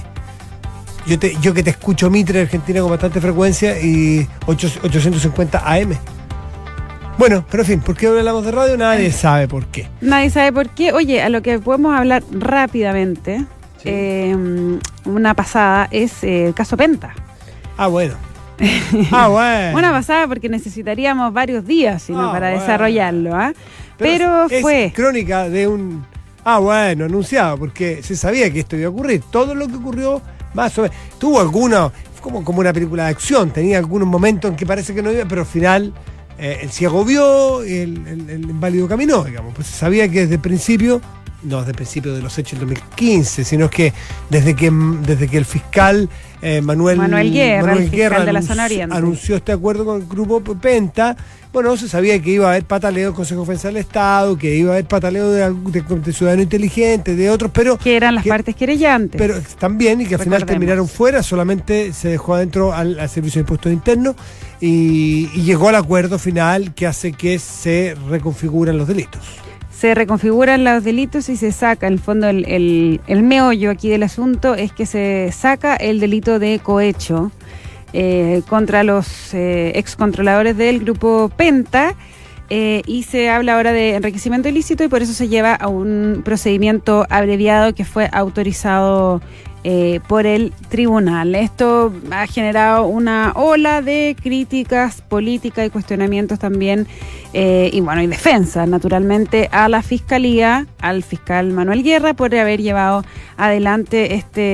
Yo que te escucho Mitre, Argentina, con bastante frecuencia, y 850 AM. Bueno, pero en fin, ¿por qué hablamos de radio? Nadie sabe por qué. Nadie sabe por qué. Oye, a lo que podemos hablar rápidamente, Sí. una pasada es el caso Penta. Ah, bueno. Ah, bueno. Una pasada porque necesitaríamos varios días sino para bueno. desarrollarlo, ¿ah? Pero es fue crónica de un... Ah, bueno, anunciado, porque se sabía que esto iba a ocurrir. Todo lo que ocurrió, más o menos... Tuvo alguna... Como una película de acción. Tenía algunos momentos en que parece que no iba, pero al final... el ciego vio y el inválido caminó, digamos. Pues se sabía que desde el principio, no desde el principio de los hechos del 2015, sino que desde que el fiscal Manuel Guerra, el fiscal de la anunció, Zona Oriente, anunció este acuerdo con el grupo Penta, bueno, se sabía que iba a haber pataleo del Consejo de Defensa del Estado, que iba a haber pataleo de Ciudadano Inteligente, de otros, pero... que eran las partes querellantes. Pero también, y que al final Recordemos. terminaron fuera, solamente se dejó adentro al Servicio de Impuestos Internos y llegó al acuerdo final que hace que se reconfiguran los delitos. Se reconfiguran los delitos y se saca, en el fondo, el meollo aquí del asunto es que se saca el delito de cohecho contra los excontroladores del grupo Penta y se habla ahora de enriquecimiento ilícito y por eso se lleva a un procedimiento abreviado que fue autorizado por el tribunal. Esto ha generado una ola de críticas políticas y cuestionamientos también y defensa naturalmente a la fiscalía, al fiscal Manuel Guerra por haber llevado adelante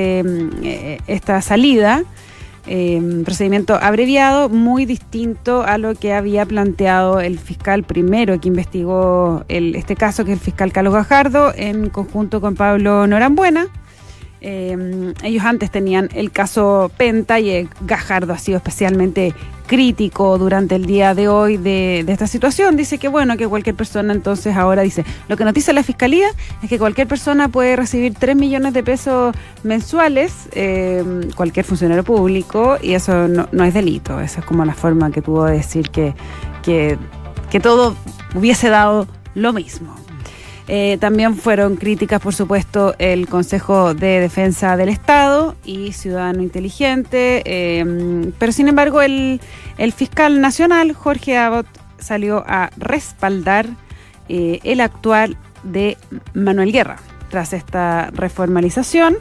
esta salida. Procedimiento abreviado muy distinto a lo que había planteado el fiscal primero que investigó este caso, que es el fiscal Carlos Gajardo, en conjunto con Pablo Norambuena. Ellos antes tenían el caso Penta y Gajardo ha sido especialmente crítico durante el día de hoy de esta situación. Dice que que cualquier persona, entonces ahora dice, lo que nos dice la fiscalía es que cualquier persona puede recibir 3 millones de pesos mensuales, cualquier funcionario público, y eso no es delito. Esa es como la forma que tuvo de decir que todo hubiese dado lo mismo. También fueron críticas, por supuesto, el Consejo de Defensa del Estado y Ciudadano Inteligente, pero sin embargo el fiscal nacional, Jorge Abbott, salió a respaldar el actuar de Manuel Guerra tras esta reformalización,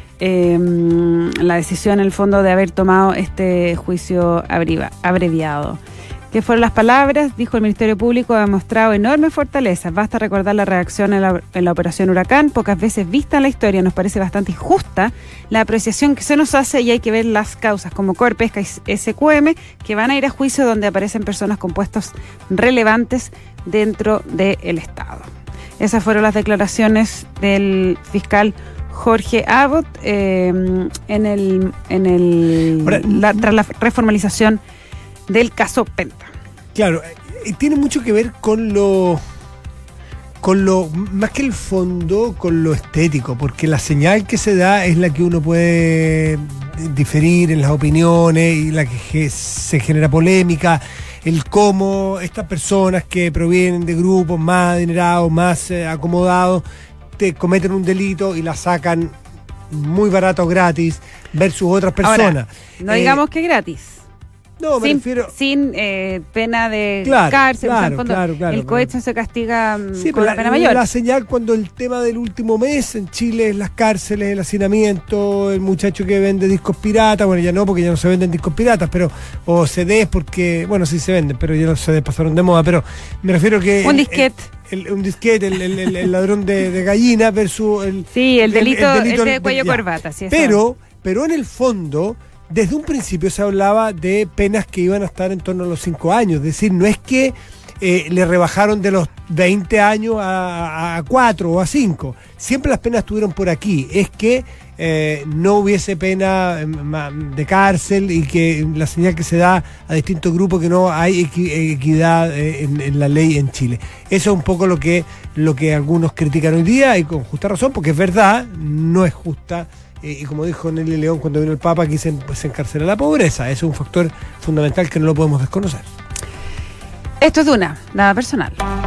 la decisión en el fondo de haber tomado este juicio abreviado. ¿Qué fueron las palabras? Dijo el Ministerio Público: ha demostrado enorme fortaleza. Basta recordar la reacción en la operación Huracán, pocas veces vista en la historia. Nos parece bastante injusta la apreciación que se nos hace y hay que ver las causas como Corpesca y SQM, que van a ir a juicio donde aparecen personas con puestos relevantes dentro del Estado. Esas fueron las declaraciones del fiscal Jorge Abbott tras la reformalización del caso Penta. Claro, tiene mucho que ver con lo más que el fondo, con lo estético, porque la señal que se da es la que uno puede diferir en las opiniones y la que se genera polémica, el cómo estas personas que provienen de grupos más adinerados, más acomodados, te cometen un delito y la sacan muy barato o gratis versus otras personas. Ahora, no digamos que gratis. No, me refiero... Sin pena de cárcel. El cohecho se castiga con la pena mayor. La señal cuando el tema del último mes en Chile, las cárceles, el hacinamiento, el muchacho que vende discos piratas, bueno, ya no, porque ya no se venden discos piratas, pero o CDs, porque, bueno, sí se venden, pero ya los CDs pasaron de moda, pero me refiero que... Un disquete. El ladrón de gallina versus el delito de cuello corbata. Sí, pero en el fondo... desde un principio se hablaba de penas que iban a estar en torno a los 5 años. Es decir, no es que le rebajaron de los 20 años a 4 o a 5. Siempre las penas estuvieron por aquí. Es que no hubiese pena de cárcel y que la señal que se da a distintos grupos que no hay equidad en la ley en Chile. Eso es un poco lo que algunos critican hoy día y con justa razón, porque es verdad, no es justa. Y como dijo Nelly León cuando vino el Papa, aquí se encarcela la pobreza. Eso es un factor fundamental que no lo podemos desconocer. Esto es Duna, nada personal.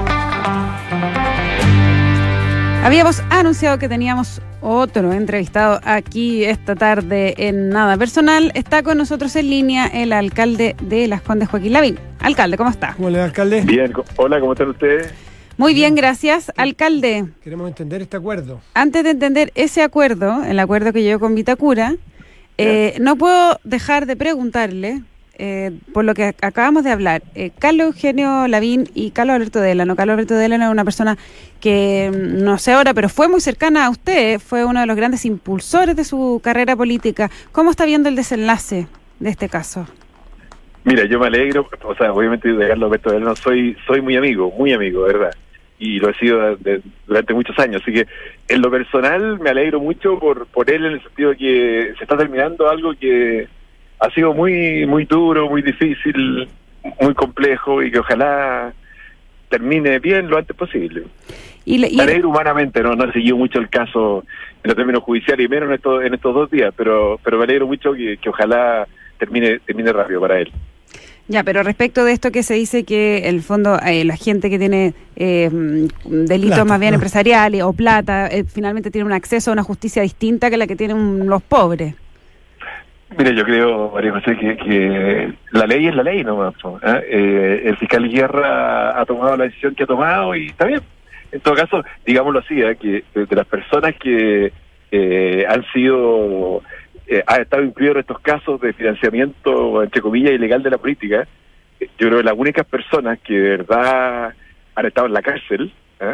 Habíamos anunciado que teníamos otro entrevistado aquí esta tarde en Nada Personal. Está con nosotros en línea el alcalde de Las Condes, Joaquín Lavín. Alcalde, ¿cómo está? ¿Cómo le va, alcalde? Bien, hola, ¿cómo están ustedes? Muy bien, gracias. Alcalde, Queremos entender este acuerdo. antes de entender ese acuerdo, el acuerdo que llegó con Vitacura, no puedo dejar de preguntarle, por lo que acabamos de hablar, Carlos Eugenio Lavín y Carlos Alberto Delano. Carlos Alberto Delano es una persona que, no sé ahora, pero fue muy cercana a usted, fue uno de los grandes impulsores de su carrera política. ¿Cómo está viendo el desenlace de este caso? Mira, yo me alegro, o sea, obviamente de Carlos Alberto Delano soy muy amigo, ¿verdad? Y lo he sido durante muchos años, así que en lo personal me alegro mucho por él, en el sentido de que se está terminando algo que ha sido muy duro, muy difícil, muy complejo, y que ojalá termine bien lo antes posible. Me alegro humanamente, no he seguido mucho el caso en los términos judiciales, y menos en estos 2 días, pero me alegro mucho que ojalá termine rápido para él. Ya, pero respecto de esto que se dice que el fondo, la gente que tiene delitos plata, más bien no. empresariales o plata, finalmente tiene un acceso a una justicia distinta que la que tienen los pobres. Mire, yo creo, María José, que la ley es la ley nomás, el fiscal Guerra ha tomado la decisión que ha tomado y está bien. En todo caso, digámoslo así, que de las personas que han estado incluidos en estos casos de financiamiento, entre comillas, ilegal de la política, yo creo que las únicas personas que de verdad han estado en la cárcel,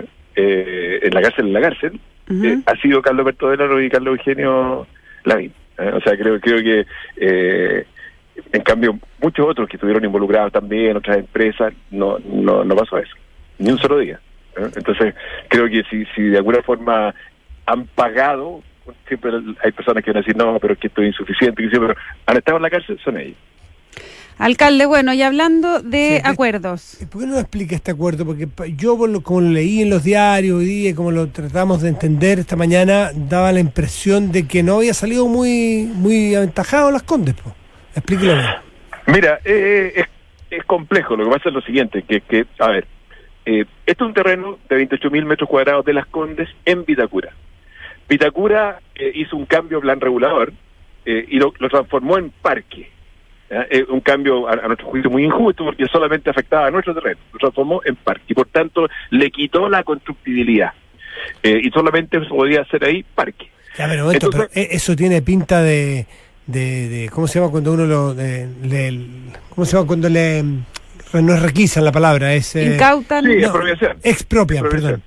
Uh-huh. ha sido Carlos Alberto Delano y Carlos Eugenio Lavín. O sea, creo que en cambio muchos otros que estuvieron involucrados también, otras empresas, no pasó eso, ni un solo día. Entonces creo que si de alguna forma han pagado, siempre hay personas que van a decir no, pero es que esto es insuficiente, pero han estado en la cárcel, son ellos. Alcalde, bueno, y hablando de acuerdos. ¿Por qué no explica este acuerdo? Porque yo, como lo leí en los diarios hoy día y como lo tratamos de entender esta mañana, daba la impresión de que no había salido muy aventajado Las Condes. Explíquelo bien. Mira, es complejo. Lo que pasa es lo siguiente, que a ver, esto es un terreno de 28.000 metros cuadrados de Las Condes en Vitacura. Vitacura hizo un cambio plan regulador y lo transformó en parque. Un cambio a nuestro juicio muy injusto, porque solamente afectaba a nuestro terreno, lo transformó en parque y por tanto le quitó la constructibilidad y solamente se podía hacer ahí parque. Ya, pero eso tiene pinta de ¿cómo se llama cuando uno ¿cómo se llama cuando no es requisan la palabra? Incautan. Sí, expropiación. Expropian, perdón.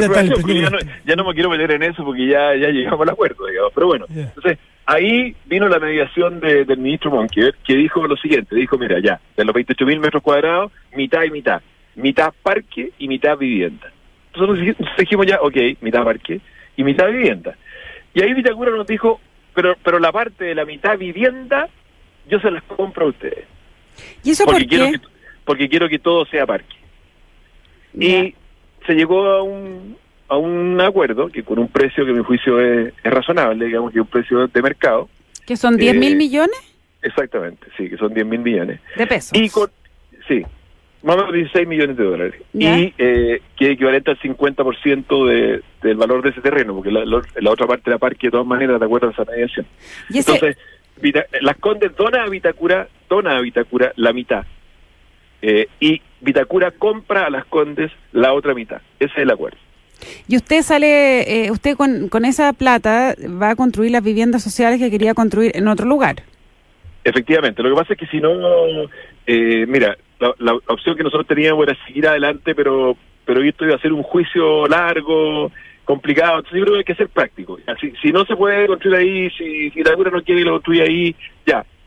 Ya no me quiero meter en eso porque ya llegamos al acuerdo, digamos, pero bueno, entonces ahí vino la mediación del ministro Monkever, que dijo lo siguiente, dijo, mira, ya, de los 28.000 metros cuadrados, mitad y mitad parque y mitad vivienda. Entonces dijimos ya, ok, mitad parque y mitad vivienda. Y ahí Vitacura nos dijo, pero la parte de la mitad vivienda, yo se las compro a ustedes. ¿Y eso por qué? Porque quiero que todo sea parque. Yeah. Y se llegó a un acuerdo que con un precio que a mi juicio es razonable, digamos que es un precio de mercado. ¿Que son 10.000 millones? Exactamente, sí, que son 10.000 millones. ¿De pesos? Y sí, más o menos 16 millones de dólares. ¿Ya? Y que es equivalente al 50% del valor de ese terreno, porque la otra parte de la parque de todas maneras de acuerdo a esa mediación. Entonces, Las Condes dona a Vitacura la mitad. Y Vitacura compra a Las Condes la otra mitad. Ese es el acuerdo. Y usted usted con esa plata va a construir las viviendas sociales que quería construir en otro lugar. Efectivamente, lo que pasa es que si no, mira, la opción que nosotros teníamos era seguir adelante, pero esto iba a ser un juicio largo, complicado, entonces yo creo que hay que ser práctico. Si no se puede construir ahí, si Vitacura no quiere que lo construya ahí, ya,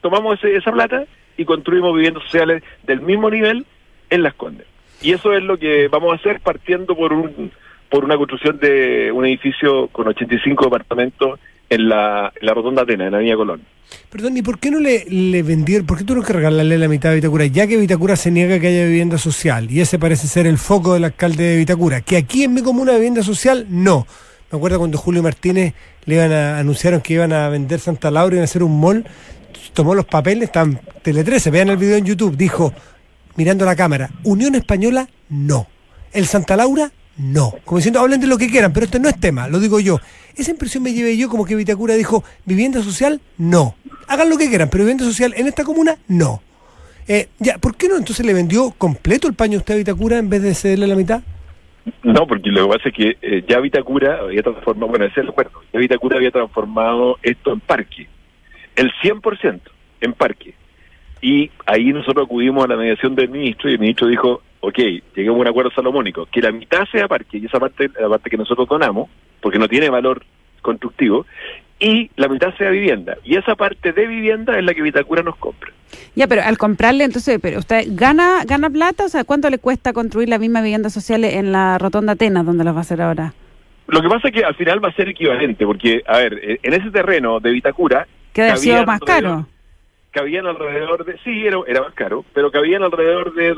tomamos esa plata y construimos viviendas sociales del mismo nivel en Las Condes. Y eso es lo que vamos a hacer, partiendo por una construcción de un edificio con 85 departamentos en la Rotonda Atenas, en la Avenida Colón. Perdón, ¿y por qué no le vendieron? ¿Por qué tuvieron que regalarle la mitad de Vitacura? Ya que Vitacura se niega que haya vivienda social, y ese parece ser el foco del alcalde de Vitacura, que aquí en mi comuna vivienda social, no. Me acuerdo cuando Julio Martínez anunciaron que iban a vender Santa Laura y iban a hacer un mall, tomó los papeles, están Tele 13, vean el video en YouTube, dijo, mirando la cámara, Unión Española, no. El Santa Laura, no. Como diciendo, hablen de lo que quieran, pero esto no es tema, lo digo yo. Esa impresión me llevé yo, como que Vitacura dijo, vivienda social, no. Hagan lo que quieran, pero vivienda social en esta comuna, no. ¿Por qué no entonces le vendió completo el paño a usted a Vitacura en vez de cederle la mitad? No, porque lo que pasa es que ya Vitacura había transformado, bueno, ese es el acuerdo, ya Vitacura había transformado esto en parque, el 100% en parque. Y ahí nosotros acudimos a la mediación del ministro, y el ministro dijo, ok, lleguemos a un acuerdo salomónico, que la mitad sea parque, y esa parte, la parte que nosotros donamos, porque no tiene valor constructivo, y la mitad sea vivienda. Y esa parte de vivienda es la que Vitacura nos compra. Ya, pero al comprarle, entonces, pero ¿usted gana plata? O sea, ¿cuánto le cuesta construir la misma vivienda social en la Rotonda Atenas, donde las va a hacer ahora? Lo que pasa es que al final va a ser equivalente, porque, a ver, en ese terreno de Vitacura... ¿Que ha sido más caro? Cabían alrededor de... Sí, era más caro, pero cabían alrededor de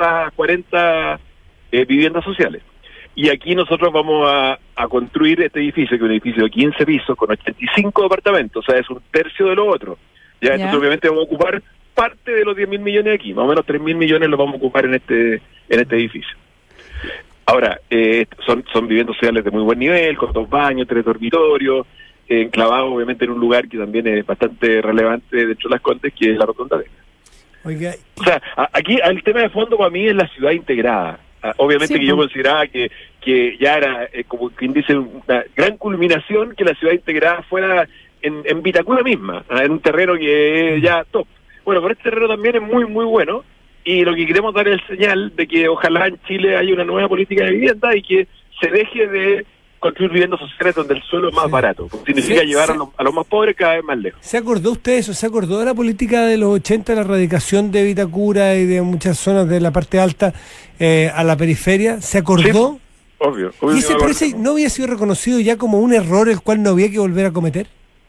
240 viviendas sociales. Y aquí nosotros vamos a construir este edificio, que es un edificio de 15 pisos, con 85 departamentos, o sea, es un tercio de lo otro. Ya. Entonces obviamente vamos a ocupar parte de los 10.000 millones aquí, más o menos 3.000 millones los vamos a ocupar en este edificio. Ahora, son viviendas sociales de muy buen nivel, con 2 baños, 3 dormitorios, enclavado obviamente en un lugar que también es bastante relevante dentro de Las Condes, que es la Rotonda Atenas. Oiga, o sea, aquí el tema de fondo para mí es la ciudad integrada. Obviamente sí, que yo consideraba que ya era, como quien dice, una gran culminación que la ciudad integrada fuera en Vitacura misma, en un terreno que es ya top. Bueno, pero este terreno también es muy, muy bueno, y lo que queremos dar es el señal de que ojalá en Chile haya una nueva política de vivienda y que se deje de construir viviendas sociales donde el suelo es más barato, porque significa llevar a los más pobres cada vez más lejos. ¿Se acordó usted eso? ¿Se acordó de la política de los 80, la erradicación de Vitacura y de muchas zonas de la parte alta a la periferia? ¿Se acordó? Sí, obvio. ¿Y ese precio no había sido reconocido ya como un error el cual no había que volver a cometer?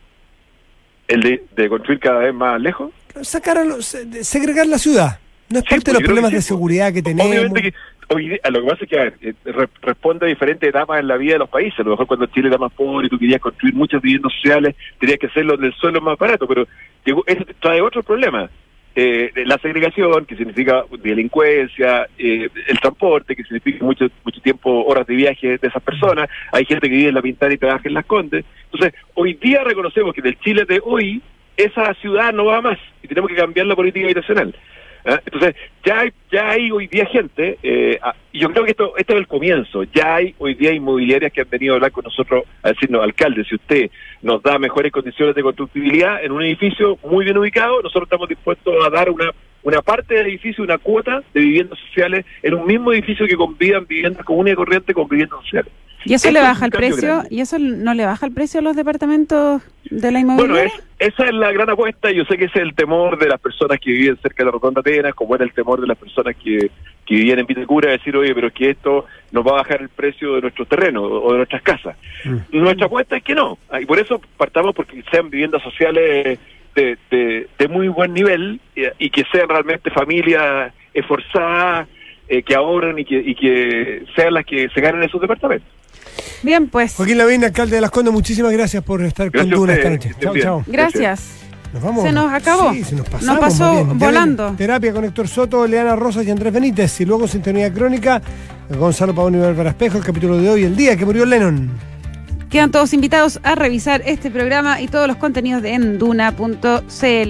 ¿El de construir cada vez más lejos? Segregar la ciudad. No es parte de los problemas de seguridad que tenemos. Obviamente que lo que pasa es que responde a diferentes etapas en la vida de los países. A lo mejor cuando Chile era más pobre y tú querías construir muchas viviendas sociales, tenías que hacerlo del suelo más barato, pero eso trae otros problemas. La segregación, que significa delincuencia, el transporte, que significa mucho tiempo, horas de viaje de esas personas. Hay gente que vive en La Pintana y trabaja en Las Condes. Entonces, hoy día reconocemos que del Chile de hoy, esa ciudad no va más y tenemos que cambiar la política habitacional. Entonces, ya hay hoy día gente, y yo creo que esto es el comienzo. Ya hay hoy día inmobiliarias que han venido a hablar con nosotros a decirnos, alcalde, si usted nos da mejores condiciones de constructibilidad en un edificio muy bien ubicado, nosotros estamos dispuestos a dar una parte del edificio, una cuota de viviendas sociales en un mismo edificio que convivan viviendas comunes y corrientes con viviendas sociales. ¿Y eso le baja el precio? Grande. ¿Y eso no le baja el precio a los departamentos de la inmobiliaria? Bueno, esa es la gran apuesta. Yo sé que ese es el temor de las personas que viven cerca de la Rotonda Atenas, como era el temor de las personas que vivían en Vitacura, decir, oye, pero es que esto nos va a bajar el precio de nuestros terrenos o de nuestras casas. Nuestra apuesta es que no. Y por eso partamos porque sean viviendas sociales de muy buen nivel y que sean realmente familias esforzadas, que ahorren y que sean las que se ganen esos departamentos. Bien, pues. Joaquín Lavín, alcalde de Las Condes, muchísimas gracias por estar con Duna esta noche. Chao. Gracias. Nos vamos. Se nos acabó. Sí, nos pasó volando. Terapia con Héctor Soto, Leana Rosas y Andrés Benítez. Y luego Sintonía Crónica, Gonzalo Pavón y Bárbara Espejo, el capítulo de hoy, el día que murió Lennon. Quedan todos invitados a revisar este programa y todos los contenidos de enduna.cl.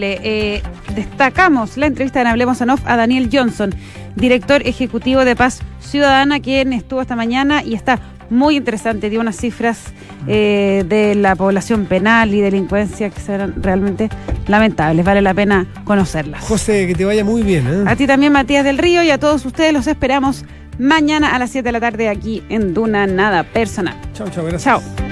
Destacamos la entrevista en Hablemos en Off a Daniel Johnson, director ejecutivo de Paz Ciudadana, quien estuvo esta mañana y está muy interesante, dio unas cifras de la población penal y delincuencia que serán realmente lamentables, vale la pena conocerlas. José, que te vaya muy bien. A ti también, Matías del Río, y a todos ustedes los esperamos mañana a las 7 de la tarde aquí en Duna Nada Personal. Chao, gracias. Chao.